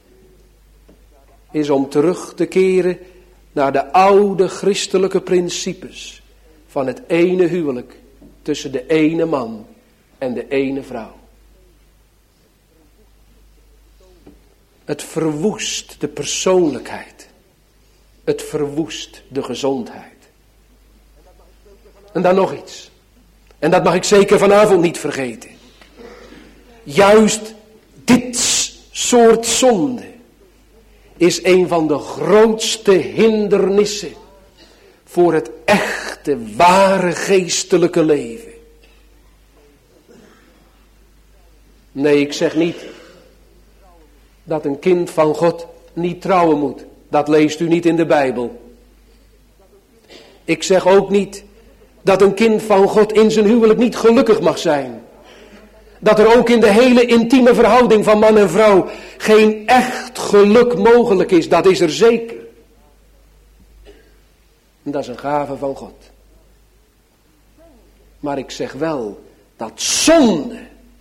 is om terug te keren naar de oude christelijke principes van het ene huwelijk tussen de ene man en de ene vrouw. Het verwoest de persoonlijkheid. Het verwoest de gezondheid. En dan nog iets. En dat mag ik zeker vanavond niet vergeten. Juist dit soort zonde is een van de grootste hindernissen voor het echte, ware geestelijke leven. Nee, ik zeg niet dat een kind van God niet trouwen moet. Dat leest u niet in de Bijbel. Ik zeg ook niet dat een kind van God in zijn huwelijk niet gelukkig mag zijn. Dat er ook in de hele intieme verhouding van man en vrouw geen echt geluk mogelijk is. Dat is er zeker. En dat is een gave van God. Maar ik zeg wel dat zonde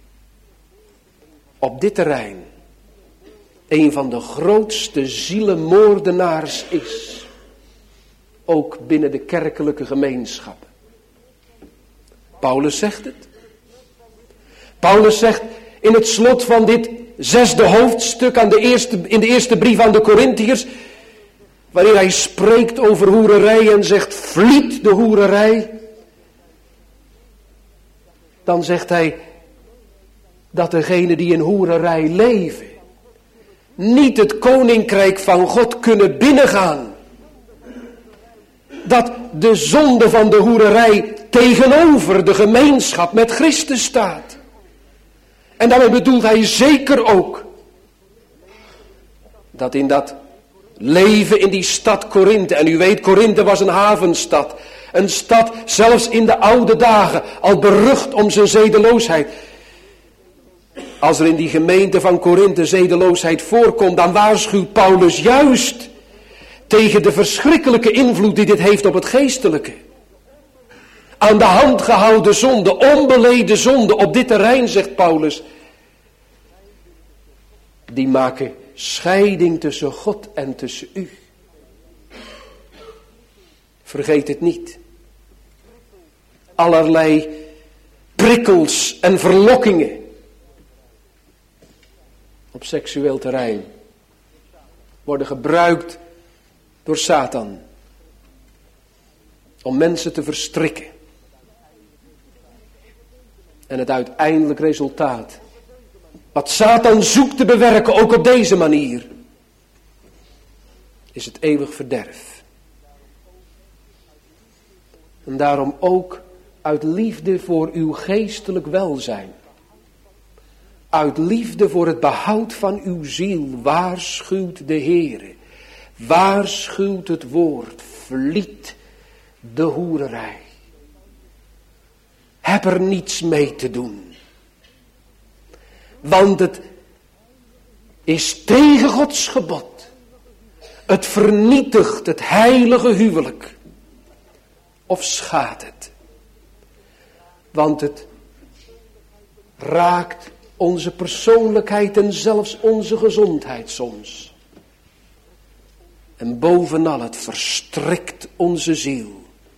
op dit terrein een van de grootste zielenmoordenaars is. Ook binnen de kerkelijke gemeenschappen. Paulus zegt het. Paulus zegt in het slot van dit zesde hoofdstuk aan de eerste, in de eerste brief aan de Korintiërs, waarin hij spreekt over hoererij en zegt, vliet de hoererij. Dan zegt hij dat degenen die in hoererij leven niet het koninkrijk van God kunnen binnengaan. Dat de zonde van de hoererij tegenover de gemeenschap met Christus staat. En daarmee bedoelt hij zeker ook dat in dat leven in die stad Korinthe, en u weet, Korinthe was een havenstad, een stad zelfs in de oude dagen al berucht om zijn zedeloosheid. Als er in die gemeente van Korinthe zedeloosheid voorkomt, dan waarschuwt Paulus juist tegen de verschrikkelijke invloed die dit heeft op het geestelijke. Aan de hand gehouden zonde, onbeleden zonde op dit terrein, zegt Paulus, die maken scheiding tussen God en tussen u. Vergeet het niet. Allerlei prikkels en verlokkingen op seksueel terrein worden gebruikt door Satan om mensen te verstrikken. En het uiteindelijk resultaat, wat Satan zoekt te bewerken, ook op deze manier, is het eeuwig verderf. En daarom ook uit liefde voor uw geestelijk welzijn, Uit liefde voor het behoud van uw ziel waarschuwt de Heere. Waarschuwt het woord. Verliet de hoererij. Heb er niets mee te doen. Want het is tegen Gods gebod. Het vernietigt het heilige huwelijk. Of schaadt het? Want het raakt onze persoonlijkheid en zelfs onze gezondheid soms. En bovenal het verstrikt onze ziel.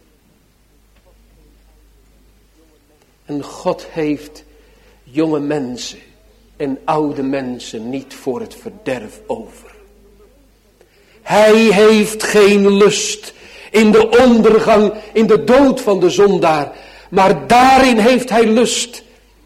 En God heeft jonge mensen en oude mensen niet voor het verderf over. Hij heeft geen lust in de ondergang, in de dood van de zondaar. Maar daarin heeft hij lust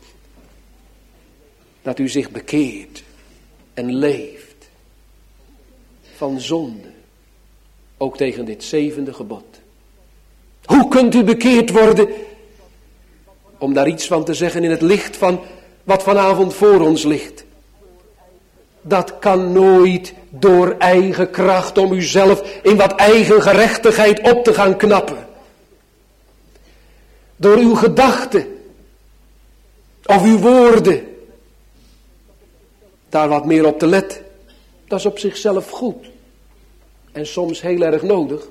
dat u zich bekeert en leeft van zonde. Ook tegen dit zevende gebod. Hoe kunt u bekeerd worden? Om daar iets van te zeggen in het licht van wat vanavond voor ons ligt. Dat kan nooit door eigen kracht om uzelf in wat eigen gerechtigheid op te gaan knappen. Door uw gedachten of uw woorden daar wat meer op te letten. Dat is op zichzelf goed. En soms heel erg nodig.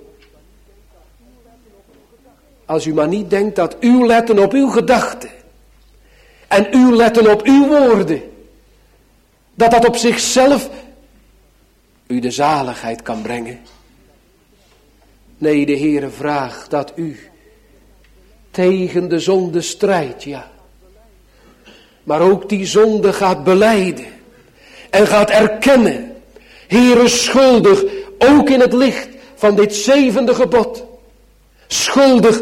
Als u maar niet denkt dat uw letten op uw gedachten en uw letten op uw woorden, dat dat op zichzelf u de zaligheid kan brengen. Nee, de Heere vraagt dat u tegen de zonde strijdt, ja. Maar ook die zonde gaat belijden en gaat erkennen. Heere, schuldig, ook in het licht van dit zevende gebod. Schuldig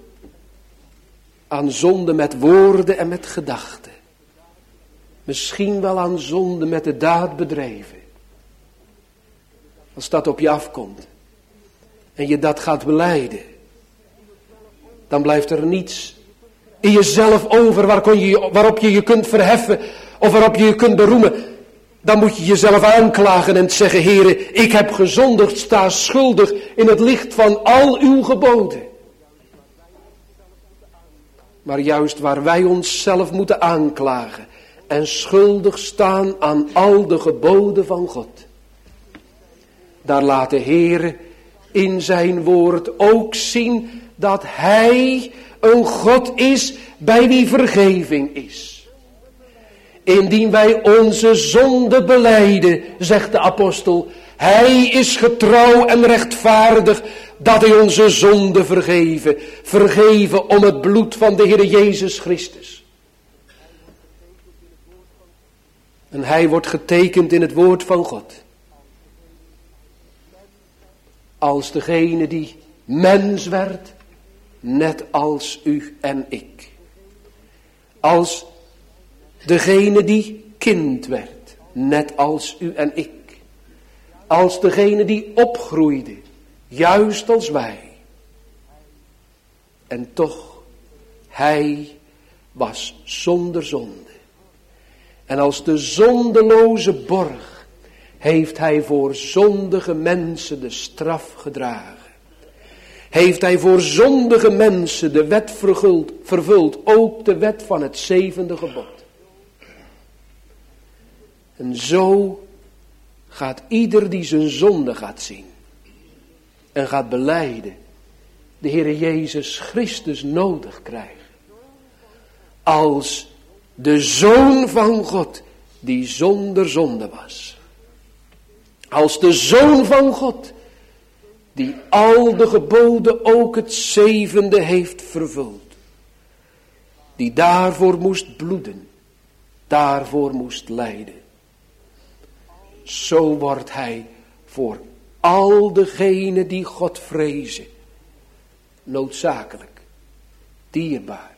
aan zonde met woorden en met gedachten. Misschien wel aan zonde met de daad bedreven. Als dat op je afkomt en je dat gaat belijden, dan blijft er niets in jezelf over waarop je je kunt verheffen of waarop je je kunt beroemen. Dan moet je jezelf aanklagen en zeggen: Heere, ik heb gezondigd, sta schuldig in het licht van al uw geboden. Maar juist waar wij onszelf moeten aanklagen en schuldig staan aan al de geboden van God, daar laat de Heere in zijn woord ook zien dat hij een God is bij wie vergeving is. Indien wij onze zonde belijden, zegt de apostel, hij is getrouw en rechtvaardig dat hij onze zonde vergeven. Vergeven om het bloed van de Heer Jezus Christus. En hij wordt getekend in het woord van God. Als degene die mens werd, net als u en ik. Als degene die kind werd, net als u en ik. Als degene die opgroeide, juist als wij. En toch, hij was zonder zonde. En als de zondeloze borg heeft hij voor zondige mensen de straf gedragen. Heeft hij voor zondige mensen de wet vervuld, vervuld, ook de wet van het zevende gebod. En zo gaat ieder die zijn zonde gaat zien en gaat belijden, de Heere Jezus Christus nodig krijgen. Als de Zoon van God die zonder zonde was. Als de Zoon van God die al de geboden, ook het zevende, heeft vervuld. Die daarvoor moest bloeden, daarvoor moest lijden. Zo wordt hij voor al degenen die God vrezen noodzakelijk, dierbaar.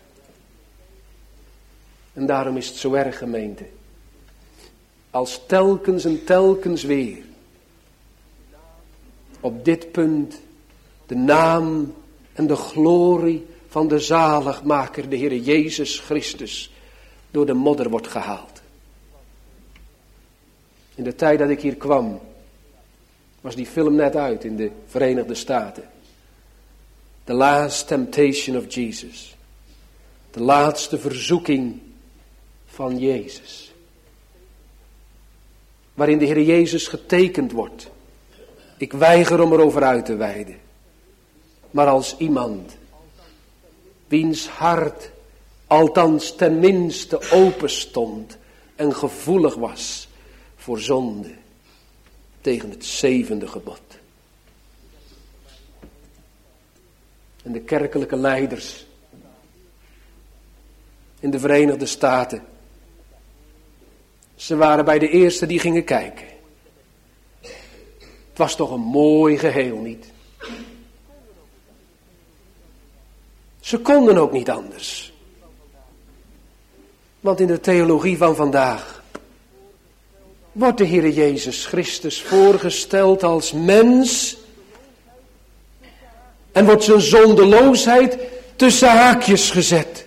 En daarom is het zo erg, gemeente, als telkens en telkens weer op dit punt de naam en de glorie van de zaligmaker, de Heere Jezus Christus, door de modder wordt gehaald. In de tijd dat ik hier kwam, was die film net uit in de Verenigde Staten. The Last Temptation of Jesus. De laatste verzoeking van Jezus. Waarin de Heer Jezus getekend wordt. Ik weiger om erover uit te weiden. Maar als iemand wiens hart althans tenminste open stond en gevoelig was voor zonde tegen het zevende gebod. En de kerkelijke leiders in de Verenigde Staten, ze waren bij de eerste die gingen kijken. Het was toch een mooi geheel, niet? Ze konden ook niet anders. Want in de theologie van vandaag wordt de Heer Jezus Christus voorgesteld als mens en wordt zijn zondeloosheid tussen haakjes gezet.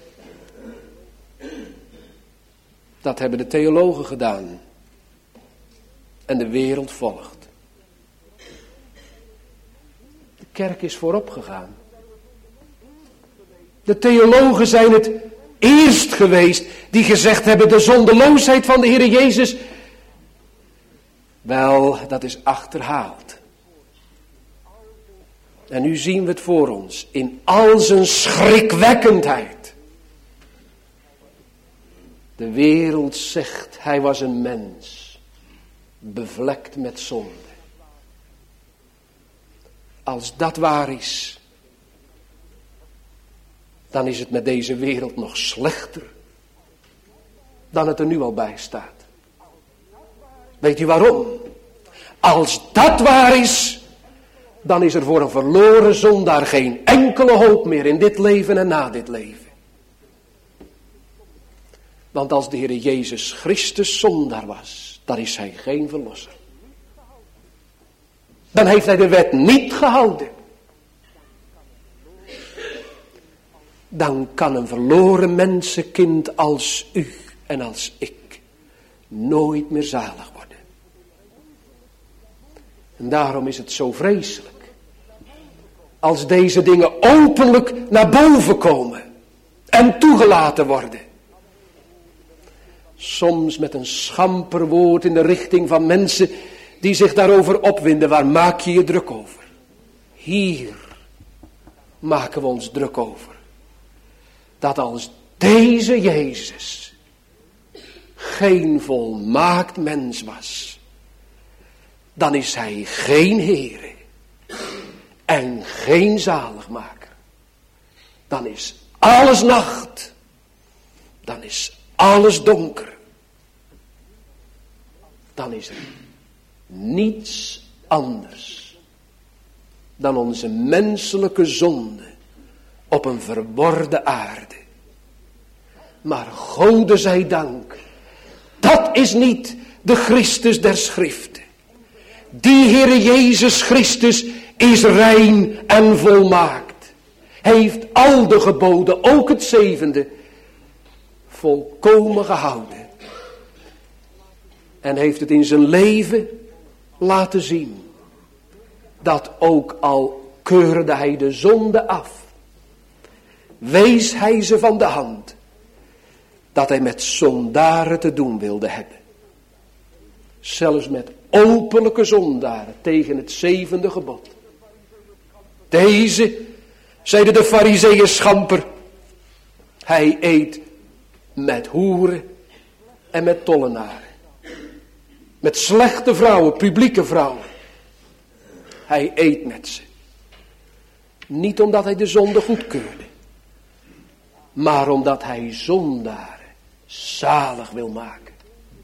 Dat hebben de theologen gedaan. En de wereld volgt. De kerk is voorop gegaan. De theologen zijn het eerst geweest die gezegd hebben de zondeloosheid van de Heer Jezus. Wel, dat is achterhaald. En nu zien we het voor ons in al zijn schrikwekkendheid. De wereld zegt, hij was een mens, bevlekt met zonde. Als dat waar is, dan is het met deze wereld nog slechter dan het er nu al bij staat. Weet u waarom? Als dat waar is, dan is er voor een verloren zondaar geen enkele hoop meer in dit leven en na dit leven. Want als de Heer Jezus Christus zondaar was, dan is hij geen verlosser. Dan heeft hij de wet niet gehouden. Dan kan een verloren mensenkind als u en als ik nooit meer zalig worden. En daarom is het zo vreselijk als deze dingen openlijk naar boven komen en toegelaten worden. Soms met een schamper woord in de richting van mensen die zich daarover opwinden. Waar maak je je druk over? Hier maken we ons druk over. Dat als deze Jezus geen volmaakt mens was, dan is hij geen Heere en geen zaligmaker. Dan is alles nacht. Dan is alles donker. Dan is er niets anders dan onze menselijke zonde op een verworde aarde. Maar Gode zij dank, dat is niet de Christus der Schriften. Die Heere Jezus Christus is rein en volmaakt. Hij heeft al de geboden, ook het zevende, volkomen gehouden. En heeft het in zijn leven laten zien. Dat ook al keurde hij de zonde af, wees hij ze van de hand. Dat hij met zondaren te doen wilde hebben. Zelfs met openlijke zondaren tegen het zevende gebod. Deze, zeiden de Farizeeën schamper, hij eet met hoeren en met tollenaren. Met slechte vrouwen, publieke vrouwen. Hij eet met ze. Niet omdat hij de zonde goedkeurde. Maar omdat hij zondaren zalig wil maken.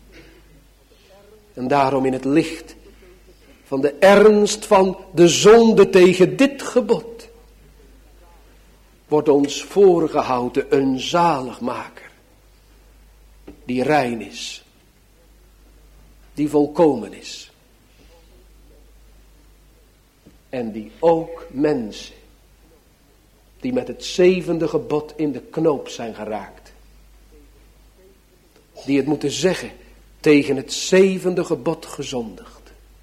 En daarom in het licht van de ernst van de zonde tegen dit gebod wordt ons voorgehouden een zaligmaker die rein is, die volkomen is en die ook mensen die met het zevende gebod in de knoop zijn geraakt, die het moeten zeggen tegen het zevende gebod gezondigd.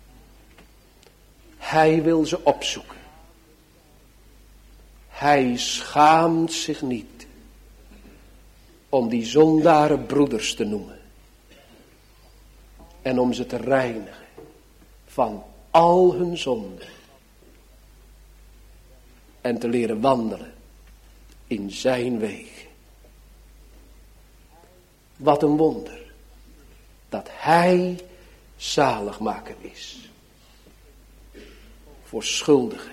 Hij wil ze opzoeken. Hij schaamt zich niet om die zondaren broeders te noemen. En om ze te reinigen van al hun zonden. En te leren wandelen in zijn wegen. Wat een wonder. Dat hij zaligmaker is. Voor schuldigen.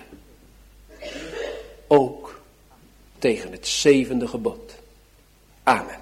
Ook tegen het zevende gebod. Amen.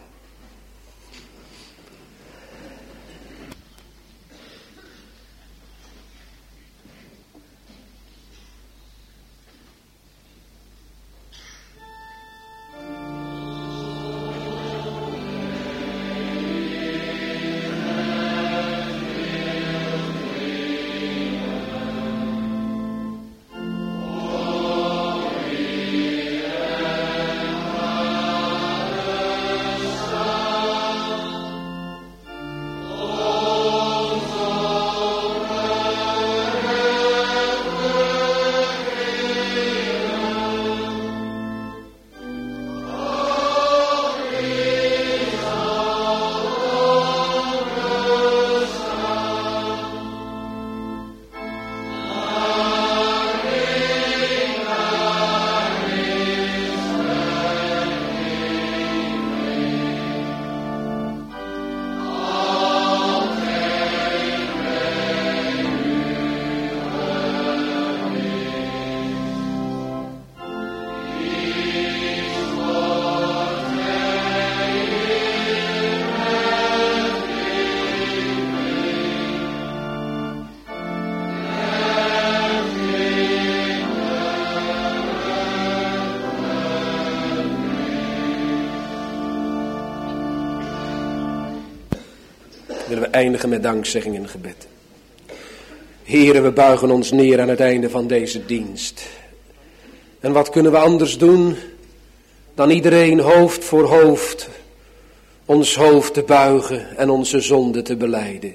Willen we eindigen met dankzegging en gebed. Here, we buigen ons neer aan het einde van deze dienst. En wat kunnen we anders doen dan iedereen hoofd voor hoofd ons hoofd te buigen en onze zonde te belijden.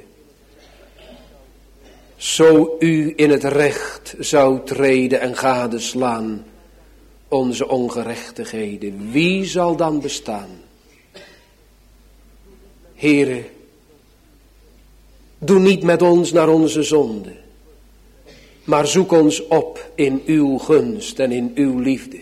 Zo u in het recht zou treden en gadeslaan onze ongerechtigheden, wie zal dan bestaan? Here, doe niet met ons naar onze zonde, maar zoek ons op in uw gunst en in uw liefde.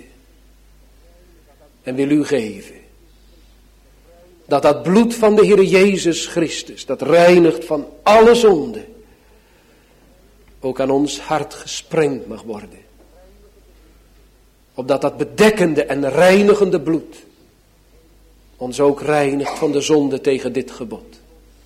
En wil u geven dat dat bloed van de Heer Jezus Christus, dat reinigt van alle zonde, ook aan ons hart gesprengd mag worden. Opdat dat bedekkende en reinigende bloed ons ook reinigt van de zonde tegen dit gebod.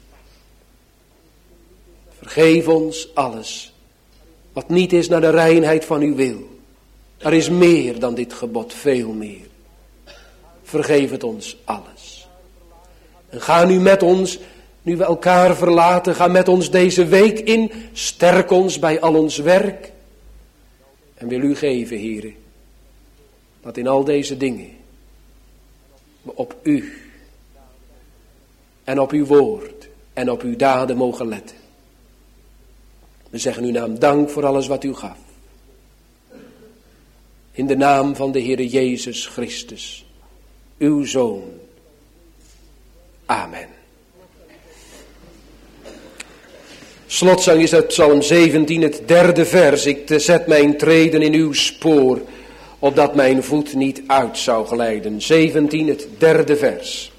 Vergeef ons alles wat niet is naar de reinheid van uw wil. Er is meer dan dit gebod, veel meer. Vergeef het ons alles. En ga nu met ons, nu we elkaar verlaten, ga met ons deze week in. Sterk ons bij al ons werk. En wil u geven, Heere, dat in al deze dingen we op u en op uw woord en op uw daden mogen letten. We zeggen uw naam dank voor alles wat u gaf. In de naam van de Heere Jezus Christus, uw Zoon. Amen. Slotzang is uit Psalm zeventien, het derde vers. Ik zet mijn treden in uw spoor, opdat mijn voet niet uit zou glijden. zeventien, het derde vers.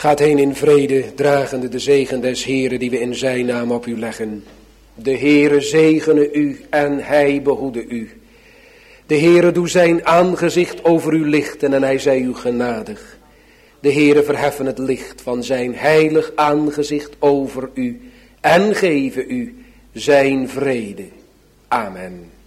Gaat heen in vrede, dragende de zegen des Heeren die we in zijn naam op u leggen. De Heere zegene u en hij behoede u. De Heere doe zijn aangezicht over u lichten en hij zij u genadig. De Heere verheffen het licht van zijn heilig aangezicht over u en geven u zijn vrede. Amen.